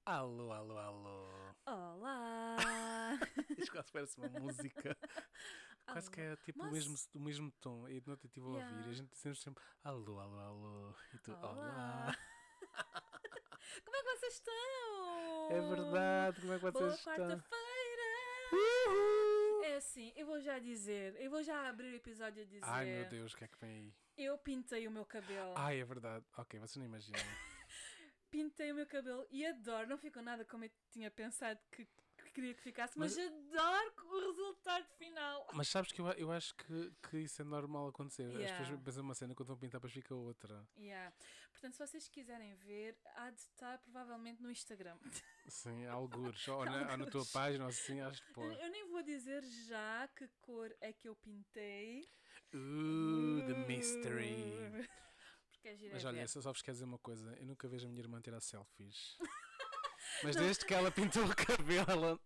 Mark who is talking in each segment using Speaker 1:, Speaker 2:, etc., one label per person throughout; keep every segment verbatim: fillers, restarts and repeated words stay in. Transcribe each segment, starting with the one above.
Speaker 1: Alô, alô, alô.
Speaker 2: Olá!
Speaker 1: Isto quase parece uma música. Quase
Speaker 2: Alô.
Speaker 1: que é tipo o
Speaker 2: Mas-
Speaker 1: mesmo, o mesmo tom. E não te estive a ouvir.
Speaker 2: Yeah.
Speaker 1: E a gente sempre sempre alô, alô, alô. E tu,
Speaker 2: Olá!
Speaker 1: olá.
Speaker 2: Como é que vocês estão?
Speaker 1: É verdade, como é que vocês
Speaker 2: Boa
Speaker 1: estão?
Speaker 2: quarta-feira!
Speaker 1: Uhul.
Speaker 2: É assim, eu vou já dizer, eu vou já abrir o episódio a dizer.
Speaker 1: Ai meu Deus, o que é que vem aí?
Speaker 2: Eu pintei o meu cabelo.
Speaker 1: Ai, é verdade. Ok, vocês não imaginam.
Speaker 2: Pintei o meu cabelo e adoro, não ficou nada como eu tinha pensado que, que queria que ficasse, mas,
Speaker 1: Mas-
Speaker 2: adoro o resultado final.
Speaker 1: Mas sabes que eu, eu acho que, que isso é normal acontecer. As
Speaker 2: Yeah.
Speaker 1: pessoas pensam uma cena, quando vão pintar, depois fica outra.
Speaker 2: Yeah. Portanto, se vocês quiserem ver, há de estar provavelmente no Instagram.
Speaker 1: Sim, algures. Ou na, ou na tua
Speaker 2: Algures.
Speaker 1: página, ou assim, acho que
Speaker 2: Eu,
Speaker 1: pôr.
Speaker 2: eu nem vou dizer já que cor é que eu pintei.
Speaker 1: Uh, the mystery.
Speaker 2: Porque é giro
Speaker 1: Mas
Speaker 2: é
Speaker 1: olha,
Speaker 2: ver.
Speaker 1: só vos quero dizer uma coisa. Eu nunca vejo a minha irmã tirar selfies. Mas desde que ela pintou o cabelo, ela...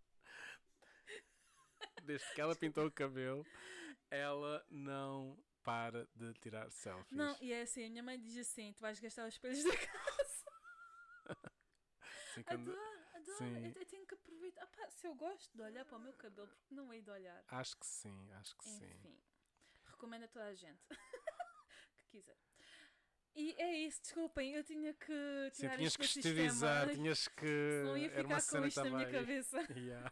Speaker 1: Desde que ela pintou o cabelo, ela não para de tirar selfies.
Speaker 2: Não, e é assim, a minha mãe diz assim, tu vais gastar os espelhos da casa.
Speaker 1: Assim, quando-
Speaker 2: Adoro, adoro.
Speaker 1: Sim.
Speaker 2: Eu, eu tenho que aproveitar. Ah, pá, se eu gosto de olhar para o meu cabelo, porque não hei de olhar?
Speaker 1: Acho que sim, acho que sim.
Speaker 2: Enfim, recomendo a toda a gente que quiser. E é isso, desculpem, eu tinha que
Speaker 1: Sim,
Speaker 2: tirar
Speaker 1: tinhas
Speaker 2: isto
Speaker 1: que
Speaker 2: do
Speaker 1: esterilizar,
Speaker 2: sistema.
Speaker 1: tinhas que...
Speaker 2: Não ia
Speaker 1: Era uma
Speaker 2: ficar
Speaker 1: cena
Speaker 2: com isto na minha
Speaker 1: também.
Speaker 2: cabeça.
Speaker 1: Yeah.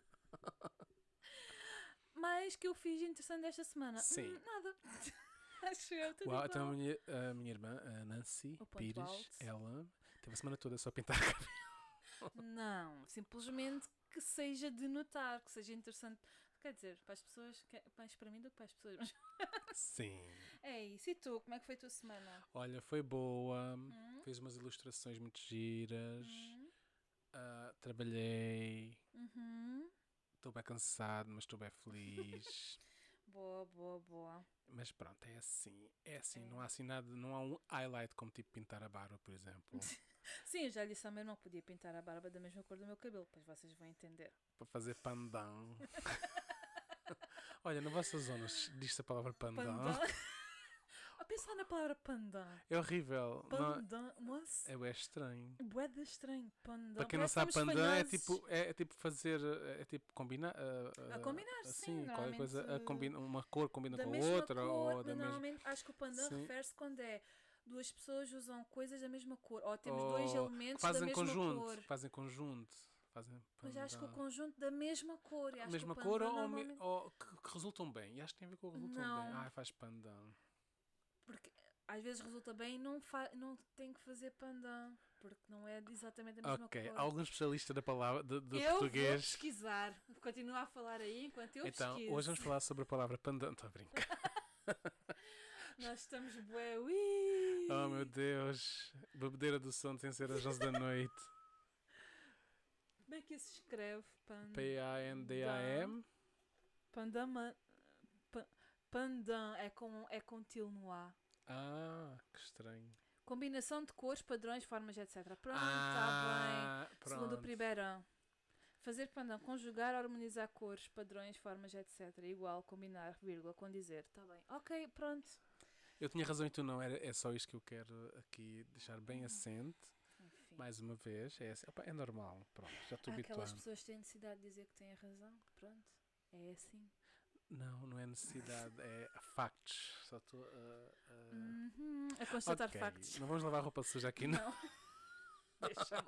Speaker 2: Mas que eu fiz interessante esta semana?
Speaker 1: Sim.
Speaker 2: Hum, nada. Acho eu, tudo
Speaker 1: Uau,
Speaker 2: igual.
Speaker 1: então a minha, a minha irmã, a Nancy
Speaker 2: O ponto
Speaker 1: Pires,
Speaker 2: alto.
Speaker 1: ela teve a semana toda só a pintar cabelo.
Speaker 2: Não, simplesmente que seja de notar, que seja interessante. Quer dizer, para as pessoas, que- mais para mim do que para as pessoas. Mas
Speaker 1: Sim.
Speaker 2: é isso. E tu, como é que foi a tua semana?
Speaker 1: Olha, foi boa,
Speaker 2: Hum?
Speaker 1: fez umas ilustrações muito giras,
Speaker 2: Hum?
Speaker 1: ah, trabalhei,
Speaker 2: Uhum.
Speaker 1: estou bem cansado, mas estou bem feliz.
Speaker 2: Boa, boa, boa.
Speaker 1: Mas pronto, é assim, é assim,
Speaker 2: É.
Speaker 1: não há assim nada, não há um highlight como tipo pintar a barba, por exemplo,
Speaker 2: Sim, eu já disse ao meu irmão que podia pintar a barba da mesma cor do meu cabelo, pois vocês vão entender.
Speaker 1: para fazer pandão. Olha, na vossa zona diz-se a palavra pandão.
Speaker 2: Pandan. A pensar na palavra pandan.
Speaker 1: É horrível, não,
Speaker 2: Pandan. Nossa.
Speaker 1: é bem estranho.
Speaker 2: Bué de estranho. Pandan.
Speaker 1: Para quem não
Speaker 2: Parece
Speaker 1: sabe,
Speaker 2: que estamos
Speaker 1: pandan é
Speaker 2: fanhosos.
Speaker 1: tipo, é, é tipo fazer, é tipo combinar.
Speaker 2: A combinar, sim,
Speaker 1: assim, qualquer
Speaker 2: normalmente,
Speaker 1: coisa, a combina, uma cor combina
Speaker 2: da
Speaker 1: com a
Speaker 2: mesma
Speaker 1: outra,
Speaker 2: cor,
Speaker 1: ou
Speaker 2: mas
Speaker 1: da mesma.
Speaker 2: normalmente acho que o pandan
Speaker 1: Sim.
Speaker 2: refere-se quando é duas pessoas usam coisas da mesma cor, ou temos
Speaker 1: Ou
Speaker 2: dois
Speaker 1: que
Speaker 2: elementos da
Speaker 1: fazem
Speaker 2: mesma
Speaker 1: conjunto,
Speaker 2: cor.
Speaker 1: fazem conjunto, fazem
Speaker 2: Mas acho que o
Speaker 1: pandan.
Speaker 2: conjunto da mesma cor. e
Speaker 1: A
Speaker 2: Acho
Speaker 1: mesma
Speaker 2: que o
Speaker 1: cor
Speaker 2: pandan
Speaker 1: ou,
Speaker 2: normalmente...
Speaker 1: ou que, que resultam bem. E acho que tem a ver com o resultam
Speaker 2: Não.
Speaker 1: bem. Ah, faz pandan.
Speaker 2: Porque às vezes resulta bem e não, fa... não tem que fazer pandan, porque não é exatamente a mesma
Speaker 1: Ok,
Speaker 2: cor.
Speaker 1: algum especialista da palavra de, de
Speaker 2: eu vou
Speaker 1: português.
Speaker 2: pesquisar. Continua a falar aí enquanto eu
Speaker 1: Então,
Speaker 2: pesquiso.
Speaker 1: hoje vamos falar sobre a palavra pandan. Estou a brincar.
Speaker 2: Nós estamos bué. Ui.
Speaker 1: Oh meu Deus, bebedeira do sono sem ser às onze da noite.
Speaker 2: Como é que isso se escreve? Pandan.
Speaker 1: P A N D A M.
Speaker 2: Pandan. pa- Pandan é com, é com til no A.
Speaker 1: Ah, que estranho.
Speaker 2: Combinação de cores, padrões, formas, etcétera. Pronto, está
Speaker 1: ah,
Speaker 2: bem. Segundo o
Speaker 1: pronto.
Speaker 2: primeiro. Fazer pandan, conjugar, harmonizar cores, padrões, formas, etcétera. Igual, combinar, vírgula, condizer. Está bem. Ok, pronto.
Speaker 1: Eu tinha razão e tu não, era, é só isto que eu quero aqui deixar bem assente.
Speaker 2: Enfim.
Speaker 1: Mais uma vez, é, assim, opa, é normal, pronto, já estou
Speaker 2: Há aquelas
Speaker 1: habituado.
Speaker 2: pessoas que têm necessidade de dizer que têm a razão. Pronto. É assim.
Speaker 1: Não, não é necessidade, é factos. Só estou a. a-
Speaker 2: Uhum. A constatar
Speaker 1: Ok,
Speaker 2: factos.
Speaker 1: não vamos lavar roupa suja aqui, não.
Speaker 2: Não. Deixa-me.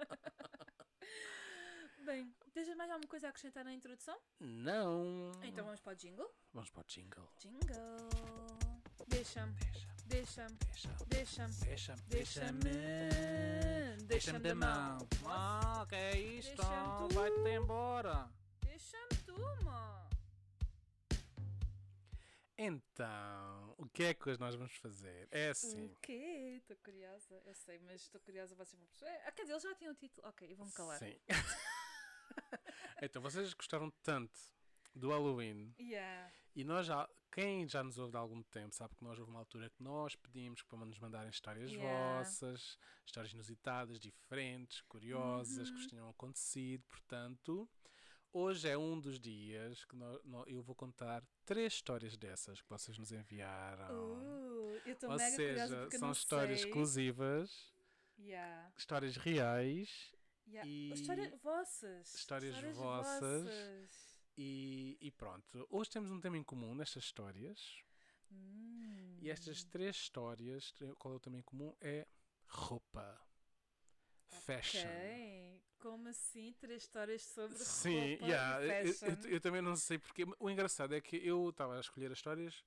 Speaker 2: Bem, tens mais alguma coisa a acrescentar na introdução?
Speaker 1: Não.
Speaker 2: Então vamos para o jingle.
Speaker 1: Vamos para o jingle.
Speaker 2: Jingle. Deixa-me.
Speaker 1: Deixa,
Speaker 2: Deixa-me.
Speaker 1: deixa,
Speaker 2: Deixa-me.
Speaker 1: deixa-me,
Speaker 2: Deixa-me.
Speaker 1: deixa-me da mão. Ah, que é isto?
Speaker 2: Deixa-me tu.
Speaker 1: Vai-te embora.
Speaker 2: Deixa-me tu, mano.
Speaker 1: Então, o que é que hoje nós vamos fazer? É assim.
Speaker 2: O quê? Estou curiosa. Eu sei, mas estou curiosa. Vocês vão perceber. Ah, quer dizer, eles já tinham o título. Ok, vou-me calar.
Speaker 1: Sim. Então, vocês gostaram tanto do Halloween
Speaker 2: Yeah.
Speaker 1: e nós já, quem já nos ouve de algum tempo sabe que nós houve uma altura que nós pedimos para nos mandarem histórias
Speaker 2: Yeah.
Speaker 1: vossas, histórias inusitadas, diferentes, curiosas,
Speaker 2: Uhum.
Speaker 1: que vos tenham acontecido. Portanto, hoje é um dos dias que nó- nó- eu vou contar três histórias dessas que vocês nos enviaram.
Speaker 2: Uh, eu estou
Speaker 1: Ou
Speaker 2: mega curiosa
Speaker 1: seja,
Speaker 2: porque eu
Speaker 1: são
Speaker 2: não
Speaker 1: histórias
Speaker 2: sei.
Speaker 1: exclusivas,
Speaker 2: Yeah.
Speaker 1: histórias reais
Speaker 2: Yeah.
Speaker 1: E-
Speaker 2: História vossas.
Speaker 1: Histórias vossas. E, e pronto, hoje temos um tema em comum nestas histórias.
Speaker 2: Hum.
Speaker 1: E estas três histórias, qual é o tema em comum? É roupa. Fashion.
Speaker 2: Ok. Como assim? Três histórias sobre
Speaker 1: Sim,
Speaker 2: roupa
Speaker 1: yeah,
Speaker 2: e
Speaker 1: eu,
Speaker 2: fashion?
Speaker 1: eu- eu também não sei porque. O engraçado é que eu estava a escolher as histórias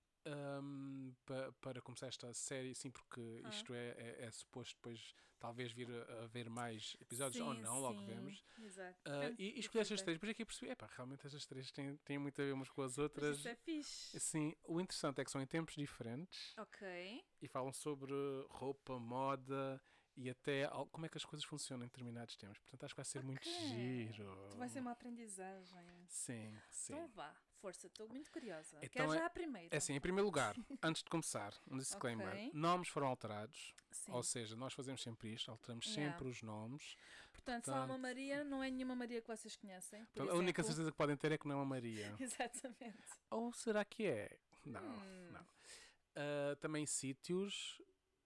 Speaker 1: ahm, pa- para começar esta série, sim, porque
Speaker 2: Ah.
Speaker 1: isto é, é, é suposto depois talvez vir a, a haver mais episódios ou
Speaker 2: Sim,
Speaker 1: não, logo
Speaker 2: sim.
Speaker 1: vemos.
Speaker 2: Exato.
Speaker 1: Ah,
Speaker 2: Depende
Speaker 1: e, e
Speaker 2: do
Speaker 1: escolhi estas
Speaker 2: feedback.
Speaker 1: três, depois é que eu percebi, epá, realmente estas três têm, têm muito a ver umas com as
Speaker 2: Mas
Speaker 1: outras.
Speaker 2: isso é fixe.
Speaker 1: Sim, o interessante é que são em tempos diferentes
Speaker 2: Ok.
Speaker 1: e falam sobre roupa, moda e até al- como é que as coisas funcionam em determinados temas. Portanto, acho que vai ser muito
Speaker 2: Ok.
Speaker 1: giro.
Speaker 2: Tu vai ser uma aprendizagem.
Speaker 1: Sim, sim.
Speaker 2: Então vá, força, estou muito curiosa.
Speaker 1: Então
Speaker 2: Quero
Speaker 1: é-
Speaker 2: já a primeira.
Speaker 1: É assim, em primeiro lugar, antes de começar, um disclaimer.
Speaker 2: Ok.
Speaker 1: Nomes foram alterados,
Speaker 2: Sim.
Speaker 1: ou seja, nós fazemos sempre isto, alteramos
Speaker 2: Yeah.
Speaker 1: sempre os nomes.
Speaker 2: Portanto, se há uma
Speaker 1: portanto-
Speaker 2: Maria, não é nenhuma Maria que vocês conhecem. Por
Speaker 1: a única
Speaker 2: exemplo.
Speaker 1: certeza que podem ter é que não é uma Maria.
Speaker 2: Exatamente.
Speaker 1: Ou será que é? Não,
Speaker 2: Hum.
Speaker 1: não. Ah, também sítios,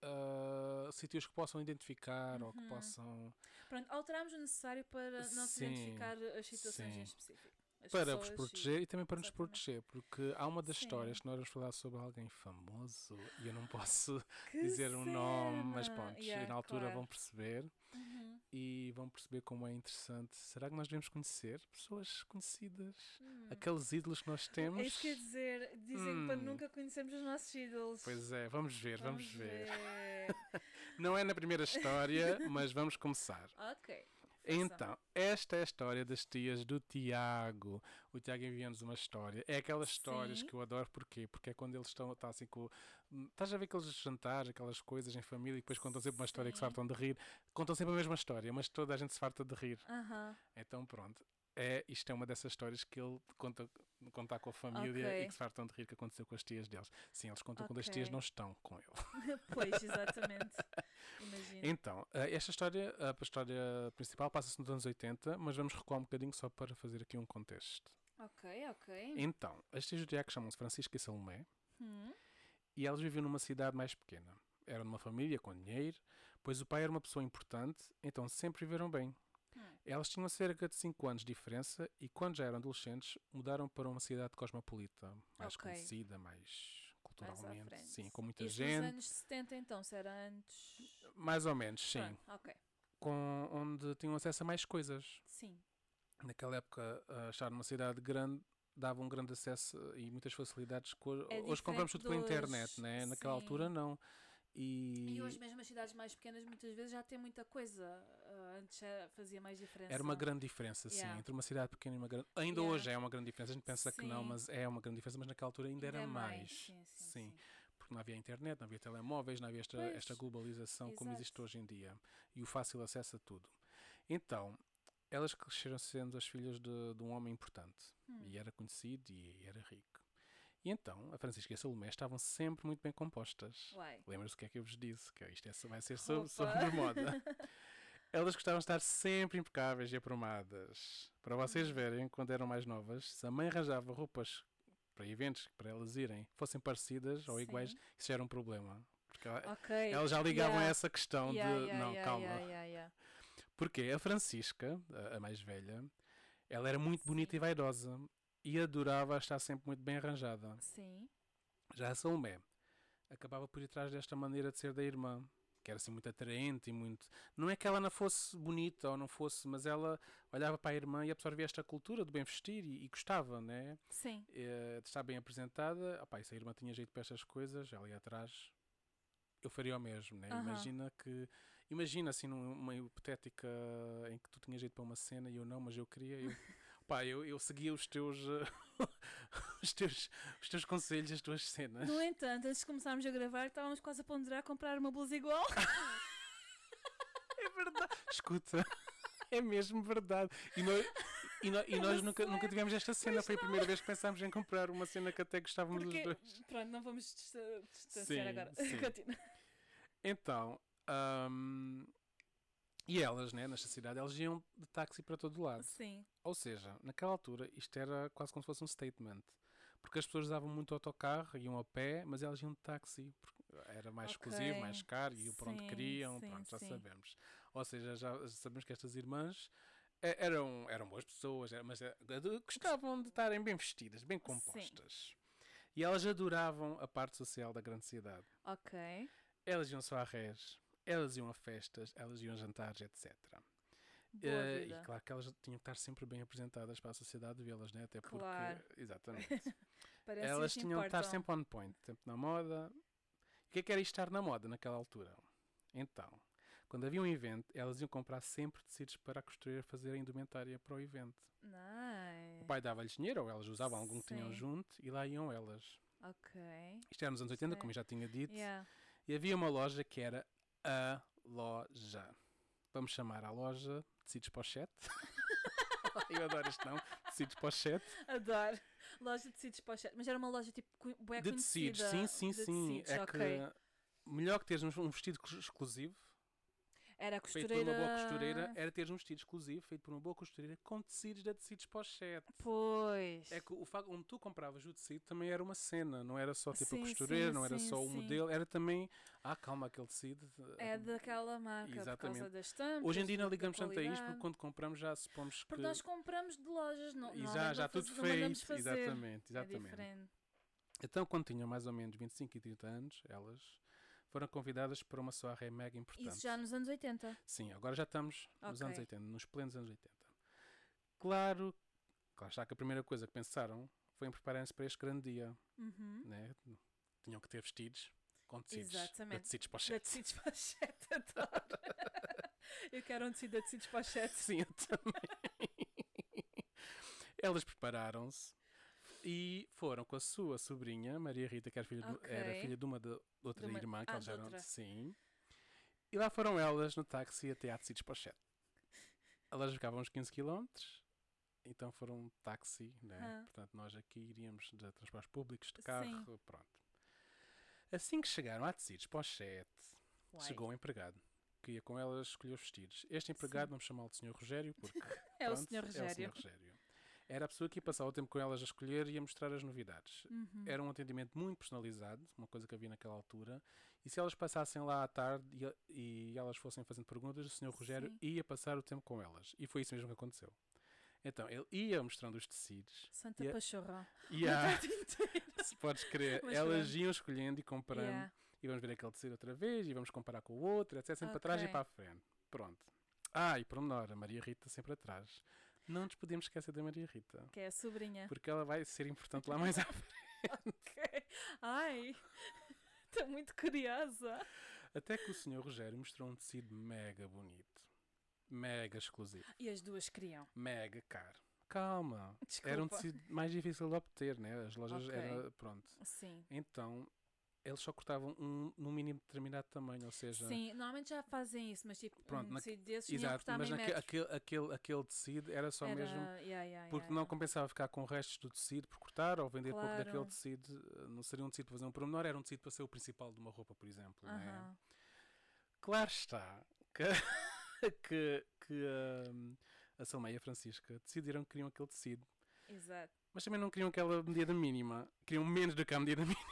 Speaker 1: ah, sítios que possam identificar ou que
Speaker 2: Uhum.
Speaker 1: possam...
Speaker 2: Pronto, alterámos o necessário para não se
Speaker 1: Sim,
Speaker 2: identificar as situações
Speaker 1: sim.
Speaker 2: em específico. As
Speaker 1: Para vos
Speaker 2: pessoas
Speaker 1: proteger e, também para nos
Speaker 2: Exatamente.
Speaker 1: proteger, porque há uma das
Speaker 2: Sim.
Speaker 1: histórias que nós vamos falar sobre alguém famoso e eu não posso
Speaker 2: e- Que
Speaker 1: dizer o nome, mas
Speaker 2: cena!
Speaker 1: pronto,
Speaker 2: Yeah,
Speaker 1: e na altura
Speaker 2: claro.
Speaker 1: vão perceber
Speaker 2: Uhum.
Speaker 1: e vão perceber como é interessante. Será que nós devemos conhecer pessoas conhecidas?
Speaker 2: Hum.
Speaker 1: Aqueles ídolos que nós temos?
Speaker 2: É isso que eu ia dizer. Dizem para
Speaker 1: Hum.
Speaker 2: nunca conhecermos os nossos ídolos.
Speaker 1: Pois é, vamos ver, vamos,
Speaker 2: Vamos
Speaker 1: ver.
Speaker 2: ver.
Speaker 1: Não é na primeira história, mas vamos começar.
Speaker 2: Ok. Força.
Speaker 1: Então, esta é a história das tias do Tiago. O Tiago envia-nos uma história. É aquelas histórias
Speaker 2: Sim.
Speaker 1: que eu adoro, porquê? Porque é quando eles estão tá assim com. hum, Estás a ver aqueles jantares, aquelas coisas em família e depois contam sempre uma história que se
Speaker 2: Sim.
Speaker 1: fartam de rir. Contam sempre a mesma história, mas toda a gente se farta de rir.
Speaker 2: Aham.
Speaker 1: Então, pronto. É, isto é uma dessas histórias que ele conta, conta com a família
Speaker 2: Ok.
Speaker 1: e que se fartam de rir que aconteceu com as tias deles. Sim, eles contam quando as
Speaker 2: Ok.
Speaker 1: tias não estão com ele.
Speaker 2: Pois, exatamente. Imagino.
Speaker 1: Então, eh, esta história, a história principal passa-se nos anos oitenta, mas vamos recuar um bocadinho só para fazer aqui um contexto.
Speaker 2: Ok, ok.
Speaker 1: Então, as tias do Tiago chamam-se Francisca e Salomé
Speaker 2: Hum.
Speaker 1: e elas viviam numa cidade mais pequena. Eram de uma família com dinheiro, pois o pai era uma pessoa importante, então sempre viveram bem.
Speaker 2: Hum.
Speaker 1: Elas tinham cerca de cinco anos de diferença e quando já eram adolescentes mudaram para uma cidade cosmopolita, mais
Speaker 2: Ok.
Speaker 1: conhecida, mais
Speaker 2: Mais à
Speaker 1: culturalmente,
Speaker 2: frente.
Speaker 1: sim, com muita
Speaker 2: Isso
Speaker 1: gente,
Speaker 2: nos anos setenta, então, se era antes.
Speaker 1: mais ou menos, sim,
Speaker 2: Pronto, ok.
Speaker 1: com, onde tinham acesso a mais coisas.
Speaker 2: Sim.
Speaker 1: Naquela época, a estar numa cidade grande dava um grande acesso e muitas facilidades. Co-
Speaker 2: É
Speaker 1: hoje compramos
Speaker 2: diferente
Speaker 1: tudo pela
Speaker 2: de
Speaker 1: internet,
Speaker 2: hoje,
Speaker 1: né? Naquela
Speaker 2: sim.
Speaker 1: altura não. E,
Speaker 2: E hoje mesmo as cidades mais pequenas muitas vezes já têm muita coisa. Ah, antes já fazia mais diferença.
Speaker 1: era uma grande diferença, sim,
Speaker 2: Yeah.
Speaker 1: entre uma cidade pequena e uma grande. Ainda
Speaker 2: Yeah.
Speaker 1: hoje é uma grande diferença. A gente pensa que não,
Speaker 2: Sim.
Speaker 1: mas é uma grande diferença. Mas naquela altura ainda,
Speaker 2: Ainda
Speaker 1: era
Speaker 2: é
Speaker 1: mais.
Speaker 2: Sim, sim,
Speaker 1: Sim.
Speaker 2: sim.
Speaker 1: Porque não havia internet, não havia telemóveis, não havia esta,
Speaker 2: Pois,
Speaker 1: esta globalização como
Speaker 2: exato.
Speaker 1: existe hoje em dia. E o fácil acesso a tudo. Então, elas cresceram sendo as filhas de, de um homem importante.
Speaker 2: Hum.
Speaker 1: E era conhecido e era rico. E então, a Francisca e a Salomé estavam sempre muito bem compostas.
Speaker 2: Uai.
Speaker 1: Lembra-se o que é que eu vos disse? Que isto é, vai ser sobre,
Speaker 2: Roupa.
Speaker 1: sobre moda. Elas gostavam de estar sempre impecáveis e aprumadas. Para vocês
Speaker 2: Hum.
Speaker 1: verem, quando eram mais novas, se a mãe arranjava roupas para eventos, para elas irem, fossem parecidas ou
Speaker 2: Sim.
Speaker 1: iguais, isso já era um problema. Porque ela-
Speaker 2: Ok.
Speaker 1: elas já ligavam
Speaker 2: Yeah.
Speaker 1: a essa questão
Speaker 2: Yeah,
Speaker 1: de,
Speaker 2: yeah,
Speaker 1: não,
Speaker 2: yeah,
Speaker 1: calma.
Speaker 2: yeah, yeah, yeah.
Speaker 1: Porque a Francisca, a, a mais velha, ela era muito bonita
Speaker 2: Sim.
Speaker 1: e vaidosa e adorava estar sempre muito bem arranjada.
Speaker 2: Sim.
Speaker 1: Já a Salomé acabava por ir atrás desta maneira de ser da irmã, que era assim muito atraente e muito... Não é que ela não fosse bonita ou não fosse, mas ela olhava para a irmã e absorvia esta cultura do bem vestir e, e gostava, né?
Speaker 2: Sim.
Speaker 1: Eh, de estar bem apresentada. Opá, e se a irmã tinha jeito para estas coisas, ela ia atrás, eu faria o mesmo, né?
Speaker 2: Aham.
Speaker 1: Imagina que... Imagina assim numa hipotética em que tu tinhas jeito para uma cena e eu não, mas eu queria... Eu... Pá, eu, eu seguia os teus, eh, os teus os teus conselhos, as tuas cenas.
Speaker 2: No entanto, antes de começarmos a gravar, estávamos quase a ponderar comprar uma blusa igual.
Speaker 1: É verdade. Escuta, é mesmo verdade. E nós, e nós, e nós nunca, nunca tivemos esta cena.
Speaker 2: Pois
Speaker 1: Foi a primeira vez que pensámos em comprar uma cena que até gostávamos
Speaker 2: Porque,
Speaker 1: dos dois.
Speaker 2: pronto, não vamos dista- distanciar
Speaker 1: Sim,
Speaker 2: agora.
Speaker 1: sim.
Speaker 2: Continua.
Speaker 1: Então, ahm, e elas, né, nesta cidade, elas iam de táxi para todo lado.
Speaker 2: Sim.
Speaker 1: Ou seja, naquela altura, isto era quase como se fosse um statement. Porque as pessoas usavam muito autocarro, iam a pé, mas elas iam de táxi. Porque era mais
Speaker 2: Ok.
Speaker 1: exclusivo, mais caro, iam para onde
Speaker 2: Sim,
Speaker 1: queriam,
Speaker 2: sim,
Speaker 1: pronto, já
Speaker 2: sim.
Speaker 1: sabemos. Ou seja, já sabemos que estas irmãs eh, eram, eram boas pessoas, eh, mas eh, gostavam de estarem bem vestidas, bem compostas. E elas adoravam a parte social da grande cidade.
Speaker 2: Ok.
Speaker 1: Elas iam só a res, elas iam a festas, elas iam a jantares, etcétera.
Speaker 2: Boa
Speaker 1: Eh,
Speaker 2: vida.
Speaker 1: e claro que elas tinham que estar sempre bem apresentadas para a sociedade vê-las, né? Até porque.
Speaker 2: Claro.
Speaker 1: Exatamente.
Speaker 2: Parece
Speaker 1: Elas
Speaker 2: que
Speaker 1: tinham que estar
Speaker 2: importam.
Speaker 1: sempre on point, sempre na moda. O que é que era estar na moda naquela altura? Então, quando havia um evento, elas iam comprar sempre tecidos para a costureira fazer a indumentária para o evento. O
Speaker 2: Nice.
Speaker 1: pai dava-lhes dinheiro, ou elas usavam algum que tinham
Speaker 2: Sim.
Speaker 1: junto, e lá iam elas.
Speaker 2: Ok.
Speaker 1: Isto era nos anos oitenta,
Speaker 2: Sim.
Speaker 1: como eu já tinha dito.
Speaker 2: Yeah.
Speaker 1: E havia uma loja que era a loja. Vamos chamar a loja Tecidos Pochete. Eu adoro este nome, Tecidos Pochete.
Speaker 2: Adoro. Loja de tecidos pochete. Mas era uma loja tipo co- bué
Speaker 1: De tecidos,
Speaker 2: conhecida.
Speaker 1: sim, sim,
Speaker 2: de
Speaker 1: sim.
Speaker 2: tecidos,
Speaker 1: É
Speaker 2: ok.
Speaker 1: que melhor que teres um, um vestido cos- exclusivo,
Speaker 2: Era a
Speaker 1: feito
Speaker 2: costureira.
Speaker 1: por uma boa costureira, era teres um vestido exclusivo feito por uma boa costureira com tecidos da Tecidos Pochete.
Speaker 2: Pois.
Speaker 1: É que o facto onde tu compravas o tecido também era uma cena, não era só tipo
Speaker 2: Sim,
Speaker 1: a costureira,
Speaker 2: sim,
Speaker 1: não era
Speaker 2: sim,
Speaker 1: só o
Speaker 2: sim.
Speaker 1: modelo, era também, ah, calma, aquele tecido.
Speaker 2: É daquela marca, por causa
Speaker 1: Exatamente.
Speaker 2: das estampas.
Speaker 1: Hoje em dia não
Speaker 2: da- da
Speaker 1: ligamos tanto a isto, porque
Speaker 2: qualidade.
Speaker 1: quando compramos já supomos que.
Speaker 2: Porque nós compramos de lojas, não,
Speaker 1: E já,
Speaker 2: normalmente
Speaker 1: já
Speaker 2: não,
Speaker 1: tudo
Speaker 2: faz- não mandamos
Speaker 1: feito.
Speaker 2: fazer.
Speaker 1: Exatamente,
Speaker 2: É
Speaker 1: exatamente.
Speaker 2: diferente.
Speaker 1: Então, quando tinham mais ou menos vinte e cinco e trinta anos, elas foram convidadas para uma soirée mega importante.
Speaker 2: Isso já nos anos oitenta.
Speaker 1: Sim, agora já estamos nos
Speaker 2: Ok.
Speaker 1: anos oitenta, nos plenos anos oitenta. Claro, claro está que a primeira coisa que pensaram foi em prepararem-se para este grande dia.
Speaker 2: Uhum.
Speaker 1: Né? Tinham que ter vestidos com tecidos. De
Speaker 2: Exatamente.
Speaker 1: tecidos
Speaker 2: Da
Speaker 1: pochete.
Speaker 2: tecidos pochete, adoro. Eu quero um tecido da tecidos pochete.
Speaker 1: Sim, eu também. Elas prepararam-se e foram com a sua sobrinha, Maria Rita, que era filha,
Speaker 2: Ok.
Speaker 1: de, era filha de uma de, outra
Speaker 2: De uma-
Speaker 1: irmã, que
Speaker 2: ah,
Speaker 1: elas
Speaker 2: de
Speaker 1: eram.
Speaker 2: outra.
Speaker 1: Sim. E lá foram elas no táxi até à Tecidos Pochete. Elas ficavam uns quinze quilómetros, então foram um táxi, né?
Speaker 2: Ah.
Speaker 1: Portanto, nós aqui iríamos de transportes públicos, de
Speaker 2: Sim.
Speaker 1: carro, pronto. Assim que chegaram à Tecidos Pochete,
Speaker 2: Uai.
Speaker 1: chegou um empregado que ia com elas escolher os vestidos. Este empregado,
Speaker 2: Sim.
Speaker 1: vamos chamá-lo de senhor Rogério, porque
Speaker 2: É o
Speaker 1: pronto,
Speaker 2: senhor
Speaker 1: é o
Speaker 2: Rogério.
Speaker 1: senhor Rogério. Era a pessoa que ia passar o tempo com elas a escolher e a mostrar as novidades.
Speaker 2: Uhum.
Speaker 1: Era um atendimento muito personalizado, uma coisa que havia naquela altura. E se elas passassem lá à tarde e, e elas fossem fazendo perguntas, o senhor Rogério
Speaker 2: Sim.
Speaker 1: ia passar o tempo com elas. E foi isso mesmo que aconteceu. Então, ele ia mostrando os tecidos.
Speaker 2: Santa
Speaker 1: e a-
Speaker 2: Pachorra.
Speaker 1: E
Speaker 2: Uma
Speaker 1: há,
Speaker 2: tarde inteira.
Speaker 1: se podes crer,
Speaker 2: Mas
Speaker 1: elas
Speaker 2: pronto.
Speaker 1: iam escolhendo e comprando.
Speaker 2: Yeah.
Speaker 1: E vamos ver aquele tecido outra vez e vamos comparar com o outro, etcétera. Sempre para trás e
Speaker 2: Ok.
Speaker 1: para a frente. Pronto. Ah, e por menor, a Maria Rita sempre atrás. Não nos podemos esquecer da Maria Rita.
Speaker 2: Que é a sobrinha.
Speaker 1: Porque ela vai ser importante lá mais à frente.
Speaker 2: Ok. Ai, estou muito curiosa.
Speaker 1: Até que o senhor Rogério mostrou um tecido mega bonito. Mega exclusivo.
Speaker 2: E as duas queriam.
Speaker 1: Mega caro. Calma.
Speaker 2: Desculpa.
Speaker 1: Era um tecido mais difícil de obter, né? As lojas
Speaker 2: Ok.
Speaker 1: era. Pronto.
Speaker 2: Sim.
Speaker 1: Então, eles só cortavam um, num mínimo determinado tamanho, ou seja.
Speaker 2: Sim, normalmente já fazem isso, mas tipo,
Speaker 1: Pronto,
Speaker 2: um
Speaker 1: na-
Speaker 2: tecido desses tinha que
Speaker 1: Exato,
Speaker 2: cortar
Speaker 1: mas
Speaker 2: meio
Speaker 1: naque-
Speaker 2: metro.
Speaker 1: aquele, aquele, aquele tecido era só
Speaker 2: Era-
Speaker 1: mesmo.
Speaker 2: yeah, yeah,
Speaker 1: Porque
Speaker 2: yeah,
Speaker 1: não
Speaker 2: yeah.
Speaker 1: compensava ficar com restos do tecido por cortar ou vender pouco
Speaker 2: Claro.
Speaker 1: daquele tecido. eh, Não seria um tecido para fazer um pormenor, era um tecido para ser o principal de uma roupa, por exemplo. Não é?
Speaker 2: Aham.
Speaker 1: Claro está que, que, que hum, a Salmeia e a Francisca decidiram que queriam aquele tecido.
Speaker 2: Exato.
Speaker 1: Mas também não queriam aquela medida mínima. Queriam menos do que a medida mínima.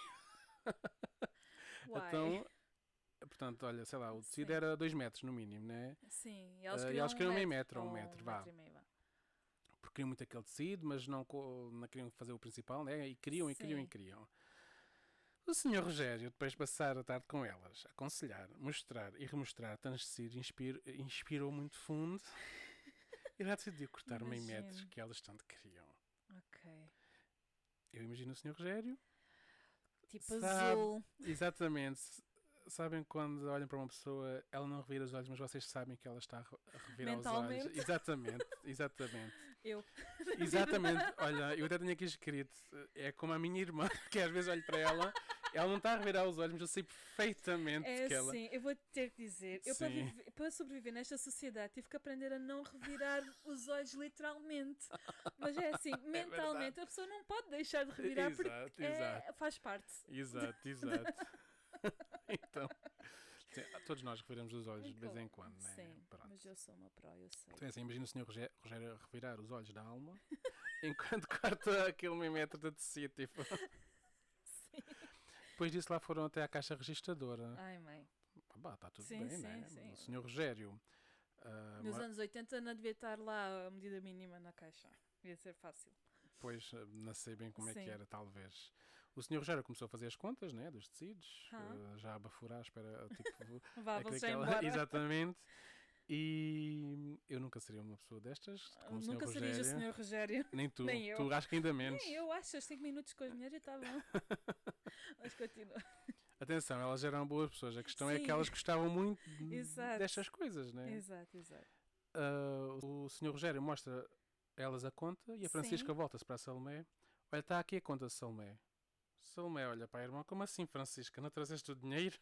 Speaker 2: Uai.
Speaker 1: Então, portanto, olha, sei lá, o tecido
Speaker 2: Sim.
Speaker 1: era dois metros no mínimo, né?
Speaker 2: Sim, e elas
Speaker 1: Ah, e
Speaker 2: queriam,
Speaker 1: elas queriam
Speaker 2: um
Speaker 1: meio
Speaker 2: metro,
Speaker 1: metro ou um
Speaker 2: ou
Speaker 1: metro, vá.
Speaker 2: e meio, vá.
Speaker 1: Porque queriam muito aquele tecido, mas não, co- não queriam fazer o principal, né? E queriam, e queriam, e
Speaker 2: Sim.
Speaker 1: queriam. O senhor Rogério, depois de passar a tarde com elas, aconselhar, mostrar e remostrar tantos tecidos, inspir- inspirou muito fundo. E lá decidiu cortar meio metro
Speaker 2: Imagino.
Speaker 1: que elas tanto queriam.
Speaker 2: Ok.
Speaker 1: Eu imagino o senhor Rogério.
Speaker 2: Tipo
Speaker 1: Sabe-
Speaker 2: azul.
Speaker 1: Exatamente. Sabem quando olham para uma pessoa, ela não revira os olhos, mas vocês sabem que ela está a re- a revirar os olhos.
Speaker 2: Mentalmente.
Speaker 1: Exatamente, exatamente.
Speaker 2: Eu.
Speaker 1: Exatamente. Olha, eu até tenho aqui escrito, é como a minha irmã, que às vezes olho para ela, ela não está a revirar os olhos, mas eu sei perfeitamente
Speaker 2: É
Speaker 1: que ela...
Speaker 2: assim, eu vou ter que dizer, eu para,
Speaker 1: Sim.
Speaker 2: viver- para sobreviver nesta sociedade tive que aprender a não revirar os olhos literalmente. Mas é assim, mentalmente a pessoa não pode deixar de revirar
Speaker 1: Exato,
Speaker 2: porque
Speaker 1: exato.
Speaker 2: é, faz parte.
Speaker 1: Exato, exato. Então, sim, todos nós reviramos os olhos de vez em quando, né?
Speaker 2: Sim,
Speaker 1: Pronto.
Speaker 2: mas eu sou uma pró, eu sei.
Speaker 1: Então é assim, imagina o senhor Rogé- Rogério a revirar os olhos da alma enquanto corta aquele meio metro de tecido, tipo.
Speaker 2: Sim.
Speaker 1: Depois disso lá foram até à caixa registradora.
Speaker 2: Ai, mãe.
Speaker 1: Ah, bah, está tudo
Speaker 2: Sim,
Speaker 1: bem,
Speaker 2: sim,
Speaker 1: né?
Speaker 2: sim.
Speaker 1: O senhor Rogério Uh,
Speaker 2: Nos
Speaker 1: ma-
Speaker 2: anos oitenta não devia estar lá a medida mínima na caixa. Ia ser fácil.
Speaker 1: Pois, uh, não sei bem como é
Speaker 2: Sim.
Speaker 1: que era, talvez. O senhor Rogério começou a fazer as contas, né, dos tecidos,
Speaker 2: Ah.
Speaker 1: uh, já a bafurar, espera, tipo...
Speaker 2: Vá,
Speaker 1: é
Speaker 2: vamos
Speaker 1: que
Speaker 2: já
Speaker 1: aquela-
Speaker 2: embora.
Speaker 1: Exatamente. E eu nunca seria uma pessoa destas, como o senhor
Speaker 2: Nunca
Speaker 1: Rogério.
Speaker 2: serias o senhor Rogério.
Speaker 1: Nem tu.
Speaker 2: Nem eu.
Speaker 1: Tu acho que ainda menos.
Speaker 2: Nem eu acho, cinco minutos com as mulheres e está bom. Mas continua.
Speaker 1: Atenção, elas eram boas pessoas. A questão é
Speaker 2: Sim.
Speaker 1: que elas gostavam muito
Speaker 2: Exato.
Speaker 1: destas coisas, né?
Speaker 2: Exato, exato.
Speaker 1: Ah, o senhor Rogério mostra elas a conta e a Francisca
Speaker 2: Sim.
Speaker 1: volta-se para a Salomé. Olha, está aqui a conta, Salomé. Salomé olha para a irmã. Como assim, Francisca? Não trazeste o dinheiro?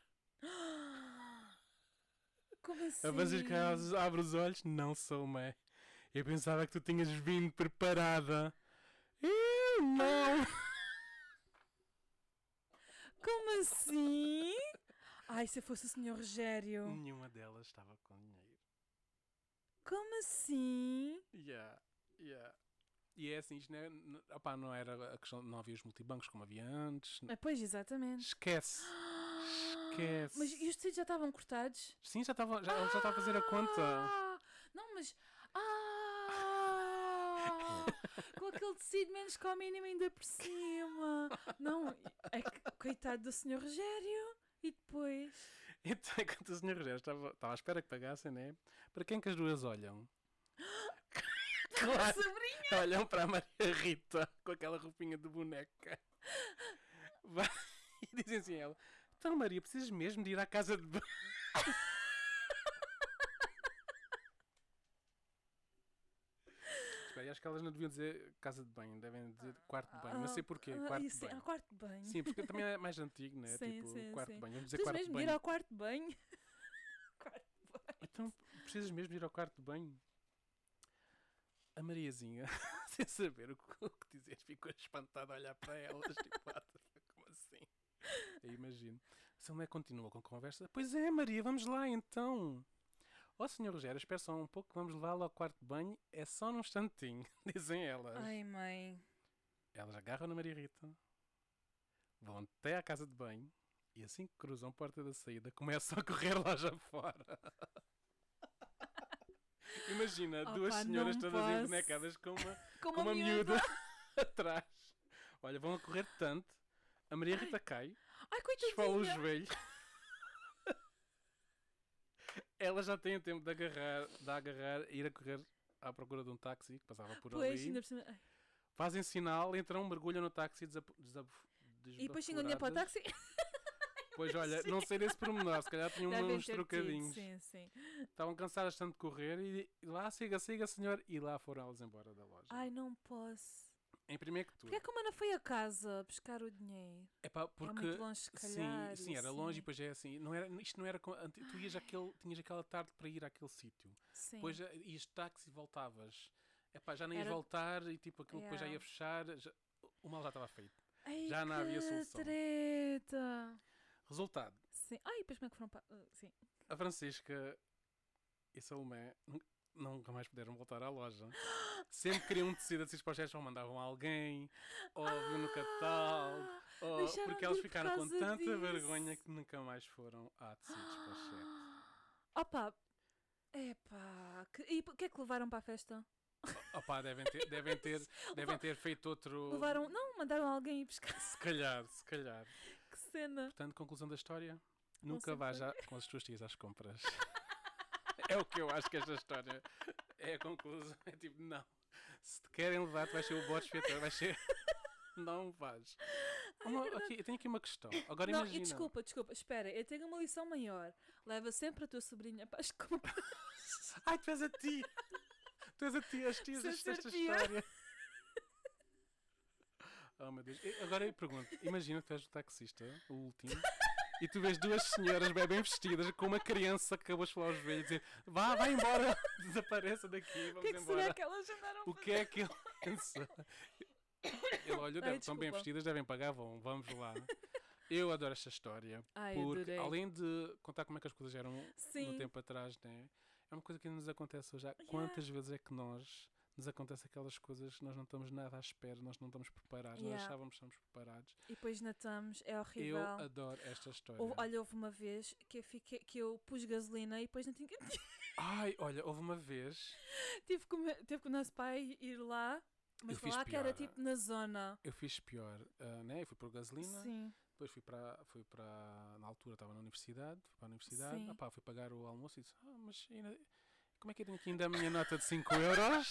Speaker 2: Como assim?
Speaker 1: A Francisca abre- abre os olhos. Não, Salomé. Eu pensava que tu tinhas vindo preparada. Eu não.
Speaker 2: Como assim? Ai, se eu fosse o senhor Rogério.
Speaker 1: Nenhuma delas estava com dinheiro.
Speaker 2: Como assim?
Speaker 1: Yeah, yeah. E é assim, isto não, é, n- opá, não era a questão, não havia os multibancos como havia antes.
Speaker 2: Ah, pois, exatamente.
Speaker 1: Esquece. Esquece.
Speaker 2: Mas e os tecidos já estavam cortados?
Speaker 1: Sim, já estava já, ela já estava a fazer a conta.
Speaker 2: Ah, não, mas... Ah! Com aquele tecido menos que ao mínimo ainda por cima. Não, é que, coitado do senhor Rogério. E depois...
Speaker 1: Então, enquanto o senhor Rogério estava, estava à espera que pagassem, né? Para quem que as duas olham? Claro,
Speaker 2: Sobrinha!
Speaker 1: olham para a Maria Rita com aquela roupinha de boneca. Vai, e dizem assim a ela: então, Maria, precisas mesmo de ir à casa de banho? Espera, acho que elas não deviam dizer casa de banho, devem dizer quarto de banho. Não sei porquê,
Speaker 2: Ah,
Speaker 1: quarto
Speaker 2: isso,
Speaker 1: de banho.
Speaker 2: ah, quarto de banho.
Speaker 1: Sim, porque também é mais antigo, né?
Speaker 2: Sim,
Speaker 1: Tipo,
Speaker 2: sim,
Speaker 1: quarto
Speaker 2: sim.
Speaker 1: de banho. Vamos dizer
Speaker 2: Precisas
Speaker 1: quarto de
Speaker 2: mesmo de ir
Speaker 1: banho.
Speaker 2: ao quarto de banho? Quarto de banho.
Speaker 1: Então, precisas mesmo de ir ao quarto de banho? A Mariazinha, sem saber o que, o que dizer, ficou espantada a olhar para elas. Tipo, "What the fuck, como assim?" Eu imagino. Salomé continua com a conversa. Pois é, Maria, vamos lá então. Ó senhor Rogério, espera só um pouco, vamos levá-lo ao quarto de banho. É só num instantinho, dizem elas.
Speaker 2: Ai, mãe.
Speaker 1: Elas agarram na Maria Rita, vão até à casa de banho e assim que cruzam a porta da saída começam a correr lá já fora. Imagina,
Speaker 2: Opa,
Speaker 1: duas senhoras
Speaker 2: não
Speaker 1: todas
Speaker 2: posso.
Speaker 1: embonecadas com uma,
Speaker 2: Como
Speaker 1: com uma
Speaker 2: a
Speaker 1: miúda atrás. Olha, vão a correr tanto. A Maria Rita cai,
Speaker 2: Ai,
Speaker 1: esfola o
Speaker 2: coitadinha.
Speaker 1: joelho. Ela já tem o tempo de agarrar, de agarrar e ir a correr à procura de um táxi que passava por
Speaker 2: Pois,
Speaker 1: ali.
Speaker 2: ainda por cima. Ai.
Speaker 1: Fazem sinal, entram, mergulham no táxi desab desab
Speaker 2: E depois chegam dinheiro para o táxi.
Speaker 1: Pois olha, não sei desse pormenor, se calhar tinham
Speaker 2: Devem
Speaker 1: uns
Speaker 2: ter tido,
Speaker 1: trocadinhos.
Speaker 2: Sim, sim.
Speaker 1: Estavam cansadas tanto de correr e, e lá, siga, siga, senhor. E lá foram elas embora da loja.
Speaker 2: Ai, não posso.
Speaker 1: Em primeiro que tudo.
Speaker 2: Porquê é que a mana foi a casa buscar o dinheiro?
Speaker 1: Epá, porque,
Speaker 2: é muito longe, se calhar.
Speaker 1: sim, sim,
Speaker 2: e
Speaker 1: era
Speaker 2: assim.
Speaker 1: longe e depois é assim. Não era, isto não era. com- ante- Tu ias àquele, tinhas aquela tarde para ir àquele sítio.
Speaker 2: Sim.
Speaker 1: Depois já ias de táxi e voltavas. Epá, já nem ias
Speaker 2: Era-
Speaker 1: voltar e tipo aquilo depois já
Speaker 2: Yeah.
Speaker 1: ia fechar. já- o mal já estava feito.
Speaker 2: Ai,
Speaker 1: já não havia
Speaker 2: que
Speaker 1: solução.
Speaker 2: treta.
Speaker 1: Resultado:
Speaker 2: Sim. Ai, depois como é que foram para... uh, sim.
Speaker 1: a Francisca e a Salomé nun- nunca mais puderam voltar à loja. Sempre queriam um tecido assim para os gestos, ou mandavam alguém, ou viam no catálogo,
Speaker 2: Ah,
Speaker 1: ou
Speaker 2: deixaram
Speaker 1: porque
Speaker 2: de
Speaker 1: elas
Speaker 2: ir por
Speaker 1: ficaram com
Speaker 2: causa
Speaker 1: tanta
Speaker 2: disso.
Speaker 1: vergonha que nunca mais foram a tecidos para o chefe.
Speaker 2: Opa. Epá. Que... E o que é que levaram para a festa?
Speaker 1: Opa, devem ter, devem ter, devem ter feito outro.
Speaker 2: Levaram... Não, mandaram alguém ir buscar.
Speaker 1: Se calhar, se calhar.
Speaker 2: Que cena.
Speaker 1: Portanto, conclusão da história:
Speaker 2: Não
Speaker 1: nunca
Speaker 2: sei
Speaker 1: vá
Speaker 2: porquê.
Speaker 1: já com as tuas tias às compras. É o que eu acho que esta história é a conclusão. É tipo, não. Se te querem levar, tu vais ser o bote expiatório, vais ser. Não vais. Uma- aqui, eu tenho aqui uma questão. Agora
Speaker 2: Não,
Speaker 1: imagina.
Speaker 2: e desculpa, desculpa, espera, eu tenho uma lição maior. Leva sempre a tua sobrinha para as compras.
Speaker 1: Ai, tu és a tia! Tu és a tia, as tias
Speaker 2: Sem
Speaker 1: desta
Speaker 2: ser tia.
Speaker 1: história. Oh meu Deus. E agora eu pergunto: imagina que tu és o taxista, o último, e tu vês duas senhoras bem bem vestidas com uma criança que acabou de falar aos joelhos e dizer: vá, vai embora, desapareça daqui,
Speaker 2: O
Speaker 1: vamos
Speaker 2: que é que
Speaker 1: embora.
Speaker 2: será que elas andaram a
Speaker 1: O
Speaker 2: fazer?
Speaker 1: que é que ele pensa? Ele olha,
Speaker 2: Ai,
Speaker 1: deve- são bem
Speaker 2: desculpa.
Speaker 1: vestidas, devem pagar, vão, vamos lá. Eu adoro esta história.
Speaker 2: Ai,
Speaker 1: Porque
Speaker 2: adorei.
Speaker 1: além de contar como é que as coisas eram
Speaker 2: Sim.
Speaker 1: no tempo atrás, né? É uma coisa que nos acontece hoje. Há Quantas vezes é que nós nos acontece aquelas coisas que nós não estamos nada à espera, nós não estamos preparados, nós
Speaker 2: Yeah.
Speaker 1: achávamos que estamos preparados.
Speaker 2: E depois natamos, é horrível.
Speaker 1: Eu adoro esta história.
Speaker 2: Houve- olha, houve uma vez que eu, fiquei, que eu pus gasolina e depois não tinha.
Speaker 1: Ai, olha, houve uma vez,
Speaker 2: tive, que, me- tive que o nosso pai ir lá, mas
Speaker 1: Eu fiz
Speaker 2: lá que era
Speaker 1: pior.
Speaker 2: tipo na zona.
Speaker 1: eu fiz pior, ah, né? Eu fui por gasolina,
Speaker 2: Sim.
Speaker 1: depois fui para, fui para, na altura estava na universidade, fui para a universidade,
Speaker 2: Sim.
Speaker 1: ah, pá, fui pagar o almoço e disse, ah, mas ainda, como é que eu tenho aqui ainda a minha nota de cinco euros?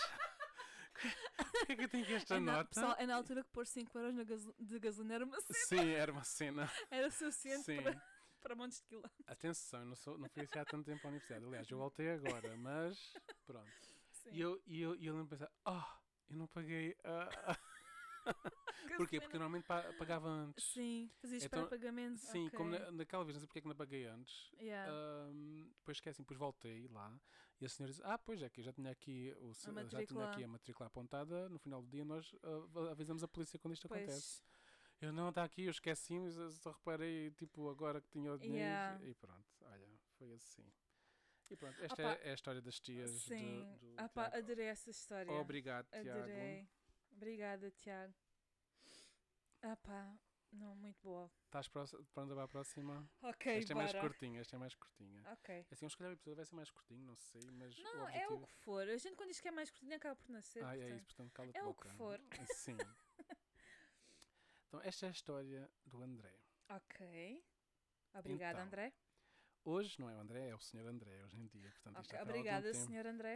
Speaker 1: Como é que eu tenho aqui esta
Speaker 2: É na,
Speaker 1: nota?
Speaker 2: pessoal, é na altura que pôr cinco euros na gaso- de gasolina era, uma, cena-
Speaker 1: Sim, era uma cena.
Speaker 2: era suficiente
Speaker 1: Sim.
Speaker 2: para, para montes de quilómetros.
Speaker 1: Atenção, eu não, sou, não fui assim há tanto tempo à universidade. Aliás, eu voltei agora, mas pronto.
Speaker 2: Sim.
Speaker 1: E eu, e eu, e eu lembro de pensar, ah, eu não paguei. ah." Porquê? Porque eu
Speaker 2: Gasolina.
Speaker 1: normalmente pa- pagava antes.
Speaker 2: Sim, fazias
Speaker 1: Então,
Speaker 2: para pagamento.
Speaker 1: Sim,
Speaker 2: ok.
Speaker 1: como na, naquela vez, não sei porque é que não paguei antes.
Speaker 2: Yeah.
Speaker 1: Ahm, depois esqueci, depois voltei lá e a senhora disse: Ah, pois é que eu já tinha aqui, o, se- já tinha
Speaker 2: matrícula.
Speaker 1: aqui a matrícula apontada. No final do dia, nós ah, avisamos a polícia quando isto acontece.
Speaker 2: Pois.
Speaker 1: Eu não, está aqui, eu esqueci-me, só- só reparei tipo agora que tinha o dinheiro
Speaker 2: Yeah.
Speaker 1: e pronto, olha, foi assim. E pronto, esta
Speaker 2: Opa,
Speaker 1: é, é a história das tias
Speaker 2: Sim.
Speaker 1: do, do
Speaker 2: Ah pá,
Speaker 1: Tiago.
Speaker 2: adorei essa história.
Speaker 1: Obrigado, Tiago.
Speaker 2: Adorei. Obrigada, Tiago. Ah pá, não, muito boa.
Speaker 1: Estás próximo- pronta para a próxima?
Speaker 2: Ok,
Speaker 1: Esta é
Speaker 2: bora.
Speaker 1: mais curtinha, esta é mais curtinha.
Speaker 2: Ok.
Speaker 1: Assim, eu se calhar o episódio vai ser mais curtinho, não sei, mas o
Speaker 2: Não, é o
Speaker 1: objetivo...
Speaker 2: que for. A gente quando diz que é mais curtinho acaba por nascer.
Speaker 1: Ah, é
Speaker 2: portanto.
Speaker 1: isso, portanto, cala-te
Speaker 2: É o
Speaker 1: boca.
Speaker 2: que for.
Speaker 1: Sim. Então, esta é a história do André.
Speaker 2: Ok. Obrigada,
Speaker 1: Então,
Speaker 2: André.
Speaker 1: Hoje não é o André, é o senhor André, hoje em dia. Portanto, isto
Speaker 2: Ok,
Speaker 1: já foi há algum
Speaker 2: obrigada,
Speaker 1: tempo.
Speaker 2: senhor André.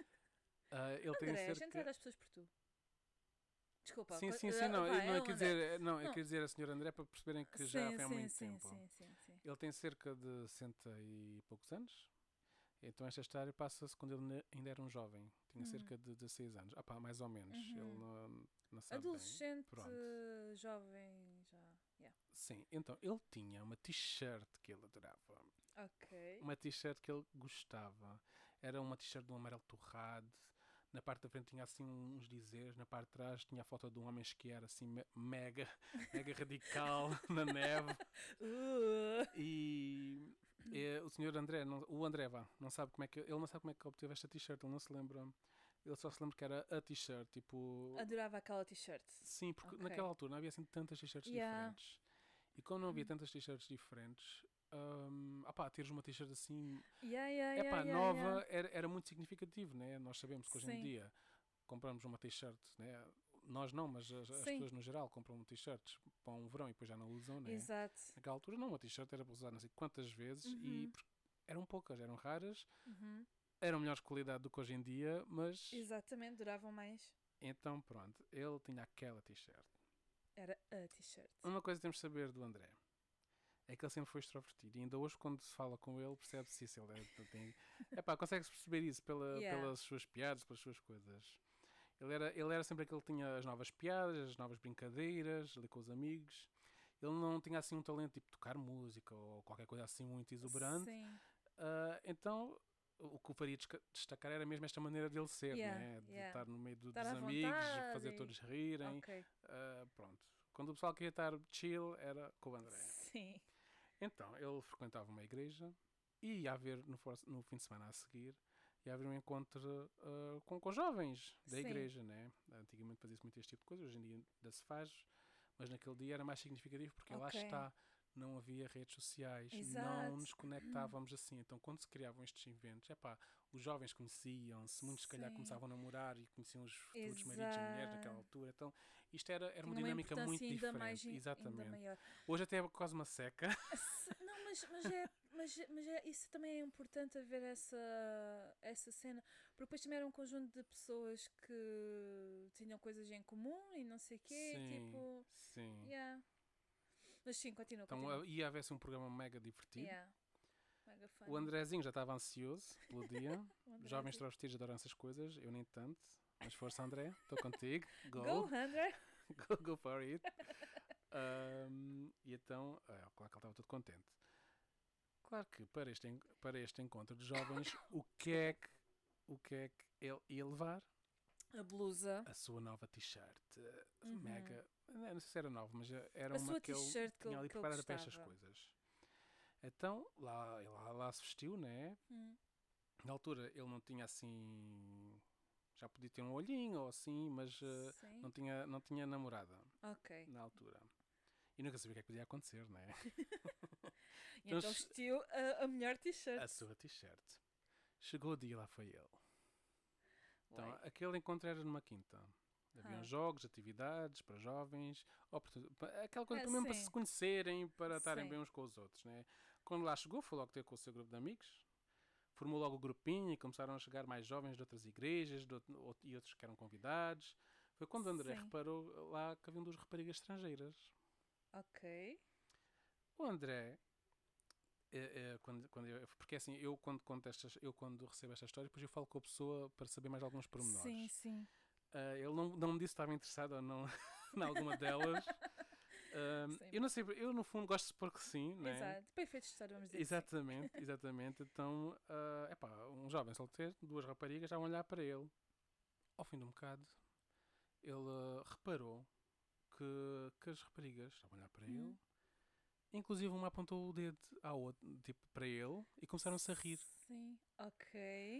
Speaker 1: Ah, ele tem
Speaker 2: André, a gente
Speaker 1: cerca...
Speaker 2: trata as pessoas por tu. Desculpa.
Speaker 1: Sim,
Speaker 2: co-
Speaker 1: sim,
Speaker 2: eh,
Speaker 1: sim, não, eu
Speaker 2: vai,
Speaker 1: não
Speaker 2: é
Speaker 1: é
Speaker 2: o
Speaker 1: quer
Speaker 2: André.
Speaker 1: dizer, não, eu
Speaker 2: Não.
Speaker 1: quero dizer a senhora André para perceberem que já
Speaker 2: sim,
Speaker 1: foi há
Speaker 2: sim,
Speaker 1: muito
Speaker 2: sim,
Speaker 1: tempo.
Speaker 2: sim, sim, sim.
Speaker 1: Ele tem cerca de sessenta e poucos anos. Então esta história passa-se quando ele ne- ainda era um jovem. Tinha
Speaker 2: Hum.
Speaker 1: cerca de dezasseis anos. Ah pá, mais ou menos.
Speaker 2: Uhum.
Speaker 1: Ele não, não sabe bem.
Speaker 2: Adolescente,
Speaker 1: Pronto.
Speaker 2: jovem, já. Yeah.
Speaker 1: Sim, então ele tinha uma t-shirt que ele adorava.
Speaker 2: Ok.
Speaker 1: Uma t-shirt que ele gostava. Era uma t-shirt de um amarelo torrado. Na parte da frente tinha assim uns dizeres. Na parte de trás tinha a foto de um homem a esquiar assim me- mega, mega radical na neve.
Speaker 2: Uh.
Speaker 1: E eh, o senhor André, não- o André vá, não sabe como é que ele não sabe como é que obteve esta t-shirt, ele não se lembra. Ele só se lembra que era a t-shirt, tipo,
Speaker 2: Adorava aquela t-shirt.
Speaker 1: sim, porque
Speaker 2: Ok.
Speaker 1: naquela altura não havia assim tantas t-shirts
Speaker 2: Yeah.
Speaker 1: diferentes. E como não havia
Speaker 2: Hum.
Speaker 1: tantas t-shirts diferentes, hum, ah pá, teres uma t-shirt assim,
Speaker 2: Yeah, yeah,
Speaker 1: é pá,
Speaker 2: yeah, yeah,
Speaker 1: nova,
Speaker 2: yeah.
Speaker 1: Era, era muito significativo, né? Nós sabemos que hoje em
Speaker 2: Sim.
Speaker 1: dia compramos uma t-shirt, né? Nós não, mas as, as
Speaker 2: Sim.
Speaker 1: pessoas no geral compram t-shirts para um verão e depois já não usam, né?
Speaker 2: Exato.
Speaker 1: Naquela altura não, uma t-shirt era para usar não sei quantas vezes e
Speaker 2: Uhum.
Speaker 1: por- eram poucas, eram raras,
Speaker 2: Uhum.
Speaker 1: eram melhores qualidade do que hoje em dia, mas
Speaker 2: Exatamente, duravam mais.
Speaker 1: então pronto, ele tinha aquela t-shirt.
Speaker 2: Era a t-shirt.
Speaker 1: Uma coisa que temos de saber do André é que ele sempre foi extrovertido e ainda hoje quando se fala com ele percebe-se isso. Ele é, tem, epá, consegue-se perceber isso pela,
Speaker 2: Yeah.
Speaker 1: pelas suas piadas, pelas suas coisas. Ele era, ele era sempre aquele que tinha as novas piadas, as novas brincadeiras, ali com os amigos. Ele não tinha assim um talento tipo tocar música ou qualquer coisa assim muito exuberante.
Speaker 2: Sim.
Speaker 1: Ah, então, o que o faria desca- destacar era mesmo esta maneira dele ser,
Speaker 2: Yeah,
Speaker 1: né? De
Speaker 2: yeah.
Speaker 1: estar no meio do-
Speaker 2: Estar
Speaker 1: dos
Speaker 2: à
Speaker 1: amigos,
Speaker 2: vontade
Speaker 1: fazer
Speaker 2: e-
Speaker 1: todos rirem.
Speaker 2: Ok.
Speaker 1: Ah, pronto. Quando o pessoal queria estar chill, era com o André.
Speaker 2: Sim.
Speaker 1: Então, ele frequentava uma igreja e ia haver, no, for- no fim de semana a seguir, ia haver um encontro ah, com, com jovens da
Speaker 2: Sim.
Speaker 1: igreja, né? Antigamente fazia-se muito este tipo de coisa, hoje em dia ainda se faz, mas naquele dia era mais significativo porque lá
Speaker 2: Ok.
Speaker 1: está, não havia redes sociais,
Speaker 2: Exato.
Speaker 1: não nos conectávamos assim. Então, quando se criavam estes eventos, epá, os jovens conheciam-se, muitos se calhar
Speaker 2: Sim.
Speaker 1: começavam a namorar e conheciam os futuros maridos e mulheres naquela
Speaker 2: Exato.
Speaker 1: altura. Então, isto era, era uma
Speaker 2: Tinha
Speaker 1: dinâmica muito
Speaker 2: importância ainda
Speaker 1: diferente.
Speaker 2: mais, in- ainda
Speaker 1: Exatamente.
Speaker 2: maior.
Speaker 1: Hoje até é quase uma seca.
Speaker 2: Se- Não, mas, mas, é, mas, é- mas é, isso também é importante haver essa, essa cena, porque depois também era um conjunto de pessoas que tinham coisas em comum e não sei o quê,
Speaker 1: Sim,
Speaker 2: tipo,
Speaker 1: sim.
Speaker 2: yeah. Mas sim, continua,
Speaker 1: Então
Speaker 2: continua.
Speaker 1: uh, ia haver um programa mega divertido.
Speaker 2: Yeah. Mega fun.
Speaker 1: O Andrezinho já estava ansioso pelo dia.
Speaker 2: O André
Speaker 1: Jovens
Speaker 2: diz,
Speaker 1: travestidos adoram essas coisas, eu nem tanto. Mas força, André, estou contigo. Go,
Speaker 2: Go, André!
Speaker 1: go, go for it. Um, e então, é, claro que ele estava todo contente. Claro que para este, en- para este encontro de jovens, o que é que, o que, é que ele ia levar?
Speaker 2: A blusa.
Speaker 1: A sua nova t-shirt. uh,
Speaker 2: Uhum.
Speaker 1: Mega. Não sei se era nova, mas uh, era
Speaker 2: A
Speaker 1: uma
Speaker 2: sua
Speaker 1: que ele
Speaker 2: t-shirt que
Speaker 1: tinha
Speaker 2: ele-
Speaker 1: ali
Speaker 2: que ele
Speaker 1: preparada para estas
Speaker 2: gostava.
Speaker 1: coisas. Então, lá, ele lá, lá se vestiu, né?
Speaker 2: Hum.
Speaker 1: Na altura ele não tinha assim Já podia ter um olhinho ou assim, mas uh,
Speaker 2: Sim.
Speaker 1: não, tinha, não tinha namorada
Speaker 2: Ok.
Speaker 1: na altura. E nunca sabia o que é que podia acontecer, não é?
Speaker 2: E então
Speaker 1: Então,
Speaker 2: vestiu a, a melhor t-shirt.
Speaker 1: A sua t-shirt. Chegou o dia e lá foi ele. Então,
Speaker 2: Uai.
Speaker 1: aquele encontro era numa quinta. Haviam
Speaker 2: Ah.
Speaker 1: jogos, atividades para jovens, oportun- pa- aquela coisa
Speaker 2: Ah,
Speaker 1: mesmo para
Speaker 2: sim.
Speaker 1: se conhecerem, para estarem
Speaker 2: Sim.
Speaker 1: bem uns com os outros, né? Quando lá chegou, foi logo ter com o seu grupo de amigos, formou logo o grupinho e começaram a chegar mais jovens de outras igrejas de outro- ou- e outros que eram convidados. Foi quando o André
Speaker 2: Sim.
Speaker 1: reparou lá que haviam duas raparigas estrangeiras.
Speaker 2: Ok.
Speaker 1: O André, é, é, quando, quando eu, porque assim, eu quando, conto estas, eu quando recebo esta história, depois eu falo com a pessoa para saber mais alguns pormenores.
Speaker 2: Sim, sim.
Speaker 1: Uh, ele não, não me disse se estava interessado ou não em alguma delas. Um,
Speaker 2: Sim.
Speaker 1: eu não sei, eu no fundo gosto de supor que sim, né?
Speaker 2: Exato. Para efeitos de história, vamos dizer
Speaker 1: Exatamente, exatamente. Então, uh, epá, um jovem solteiro, duas raparigas estavam a olhar para ele. Ao fim de um bocado, ele uh, reparou que, que as raparigas estavam a olhar para
Speaker 2: Hum.
Speaker 1: ele. Inclusive, uma apontou o dedo à outra, tipo, para ele e começaram-se a rir.
Speaker 2: Sim. Ok.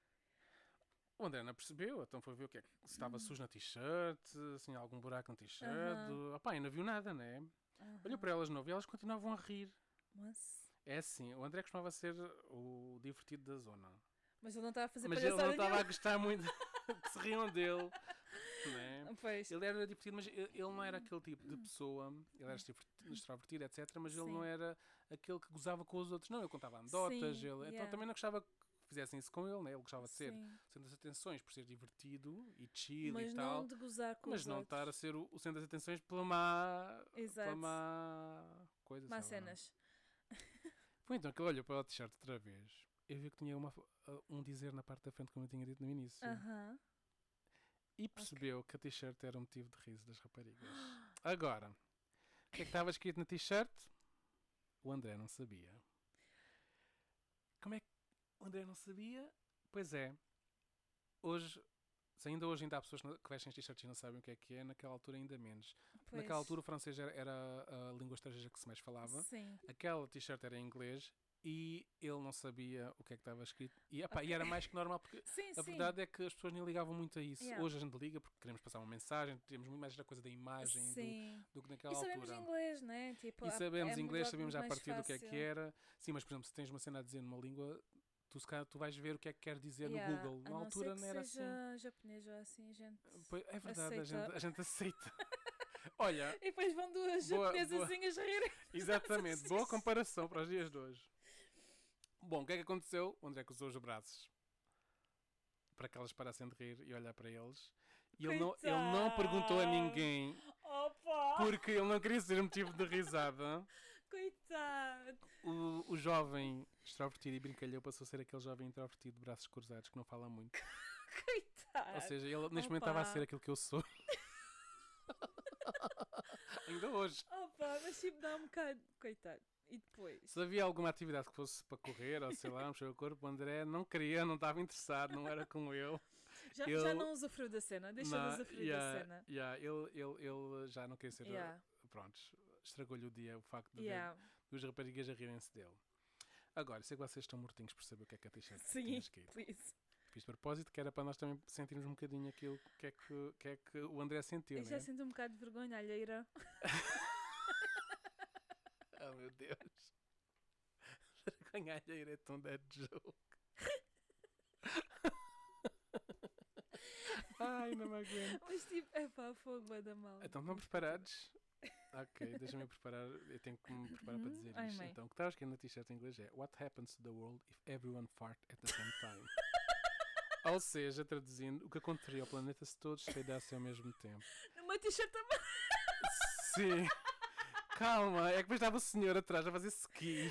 Speaker 1: O André não percebeu, então foi ver o que é que se estava sujo na t-shirt, assim, algum buraco na t-shirt.
Speaker 2: Aham.
Speaker 1: Opá, e não viu nada, né? Olhou
Speaker 2: Aham.
Speaker 1: para elas de novo e elas continuavam a rir.
Speaker 2: Mas...
Speaker 1: É assim, o André costumava ser o divertido da zona.
Speaker 2: Mas ele não estava a fazer
Speaker 1: Mas ele
Speaker 2: palhaçada
Speaker 1: não estava a
Speaker 2: nenhuma.
Speaker 1: gostar muito que se riam dele. Né?
Speaker 2: Pois.
Speaker 1: Ele era divertido, mas ele ele não era aquele tipo de pessoa. Ele era extrovertido, extrovertido, etcétera. Mas ele
Speaker 2: Sim.
Speaker 1: não era aquele que gozava com os outros. Não, ele contava anedotas.
Speaker 2: Sim,
Speaker 1: Ele, Então
Speaker 2: yeah.
Speaker 1: também não gostava que fizessem isso com ele. Né? Ele gostava de ser
Speaker 2: Sim.
Speaker 1: centro das atenções por ser divertido e chill
Speaker 2: Mas
Speaker 1: e tal.
Speaker 2: não de gozar com
Speaker 1: Mas
Speaker 2: os
Speaker 1: não
Speaker 2: outros.
Speaker 1: estar a ser o, o centro das atenções pela má, pela
Speaker 2: Exato.
Speaker 1: má coisa.
Speaker 2: Más
Speaker 1: sei lá.
Speaker 2: cenas.
Speaker 1: Foi então que ele olhou para o t-shirt outra vez. Eu vi que tinha uma, uh, um dizer na parte da frente, como eu tinha dito no início.
Speaker 2: Aham.
Speaker 1: E percebeu que a t-shirt era um motivo de riso das raparigas. Agora, o que é que estava escrito na t-shirt? O André não sabia. Como é que o André não sabia? Pois é. Hoje, se ainda hoje ainda há pessoas que vestem t-shirts e não sabem o que é que é, naquela altura ainda menos.
Speaker 2: Pois.
Speaker 1: Naquela altura o francês era, era a língua estrangeira que se mais falava.
Speaker 2: Sim.
Speaker 1: Aquela t-shirt era em inglês e ele não sabia o que é que estava escrito. E, epá,
Speaker 2: Ok.
Speaker 1: e era mais que normal, porque
Speaker 2: Sim,
Speaker 1: a
Speaker 2: sim.
Speaker 1: verdade é que as pessoas nem ligavam muito a isso.
Speaker 2: Yeah.
Speaker 1: Hoje a gente liga porque queremos passar uma mensagem, temos muito mais a coisa da imagem do,
Speaker 2: Sim.
Speaker 1: do que naquela
Speaker 2: E sabemos
Speaker 1: altura.
Speaker 2: inglês, né? Tipo,
Speaker 1: E
Speaker 2: há-
Speaker 1: sabemos
Speaker 2: é
Speaker 1: inglês,
Speaker 2: muito-
Speaker 1: sabemos
Speaker 2: muito
Speaker 1: já a
Speaker 2: mais
Speaker 1: partir do que é que
Speaker 2: fácil.
Speaker 1: era. Sim, mas por exemplo, se tens uma cena a dizer numa língua, tu, se calhar, tu vais ver o que é que quer dizer
Speaker 2: Yeah,
Speaker 1: no Google.
Speaker 2: a
Speaker 1: Na
Speaker 2: não
Speaker 1: altura
Speaker 2: ser que
Speaker 1: não era
Speaker 2: seja
Speaker 1: assim.
Speaker 2: japonês ou assim, gente.
Speaker 1: Pois, é verdade, a
Speaker 2: aceita.
Speaker 1: gente, a gente aceita. Olha,
Speaker 2: E depois vão duas
Speaker 1: Boa-
Speaker 2: japonesazinhas rirem.
Speaker 1: exatamente, boa comparação para os dias de hoje. Bom, o que é que aconteceu? O André cruzou os braços para que elas parassem de rir e olhar para eles. E ele não, ele não perguntou a ninguém
Speaker 2: Opa!
Speaker 1: porque ele não queria ser motivo de risada.
Speaker 2: Coitado!
Speaker 1: O, o jovem extrovertido e brincalhão passou a ser aquele jovem introvertido de braços cruzados que não fala muito.
Speaker 2: Coitado!
Speaker 1: Ou seja, ele neste momento estava a
Speaker 2: Opa.
Speaker 1: ser aquilo que eu sou. Ainda hoje.
Speaker 2: Opa, mas tipo dá um bocado. Coitado. E depois?
Speaker 1: Se havia alguma atividade que fosse para correr ou sei lá, mexer o corpo, o André não queria, não estava interessado, não era com ele.
Speaker 2: Já,
Speaker 1: ele-
Speaker 2: já não usufruiu da cena, deixa
Speaker 1: Não,
Speaker 2: de usufruir
Speaker 1: yeah,
Speaker 2: da cena.
Speaker 1: yeah, ele, ele, ele já não queria ser.
Speaker 2: Yeah.
Speaker 1: Prontos, estragou-lhe o dia o facto de
Speaker 2: Yeah.
Speaker 1: ver duas raparigas a rirem-se dele. Agora, sei que vocês estão mortinhos por saber o que é que a t-shirt
Speaker 2: Sim,
Speaker 1: tinha escrito.
Speaker 2: please.
Speaker 1: Fiz de propósito, que era para nós também sentirmos um bocadinho aquilo que é que, que, é que o André sentiu,
Speaker 2: Eu
Speaker 1: não
Speaker 2: já
Speaker 1: é?
Speaker 2: sinto um bocado de vergonha alheira.
Speaker 1: Oh meu Deus. Vergonha alheira é tão dead joke. Ai, não me aguento.
Speaker 2: Mas tipo, é pá, fogo vai dar mal.
Speaker 1: Então estão preparados? Ok, deixa-me preparar. Eu tenho que me preparar para dizer
Speaker 2: Ai,
Speaker 1: isto.
Speaker 2: mãe.
Speaker 1: Então, o que está escrito na t-shirt em inglês é What happens to the world if everyone fart at the same time? Ou seja, traduzindo, o que aconteceria ao planeta se todos espelhassem ao mesmo tempo?
Speaker 2: Numa t-shirt também.
Speaker 1: Sim. Calma, é que depois estava o senhor atrás a fazer ski.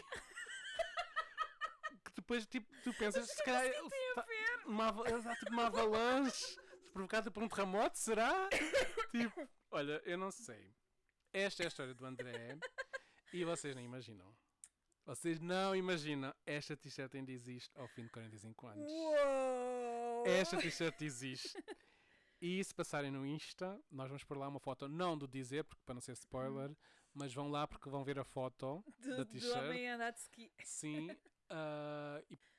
Speaker 1: Que depois, tipo, tu pensas, se calhar, ele tá- uma, ava- ele dá, tipo, uma avalanche provocada por um terremoto, será? Tipo, olha, eu não sei. Esta é a história do André e vocês nem imaginam. Vocês não imaginam. Esta t-shirt ainda existe ao fim de quarenta e cinco anos.
Speaker 2: Uou!
Speaker 1: Esta t-shirt existe. E se passarem no Insta, nós vamos pôr lá uma foto, não do dizer, porque para não ser spoiler, mas vão lá porque vão ver a foto
Speaker 2: do,
Speaker 1: da
Speaker 2: do
Speaker 1: t-shirt.
Speaker 2: homem a andar de ski.
Speaker 1: Sim. ah, e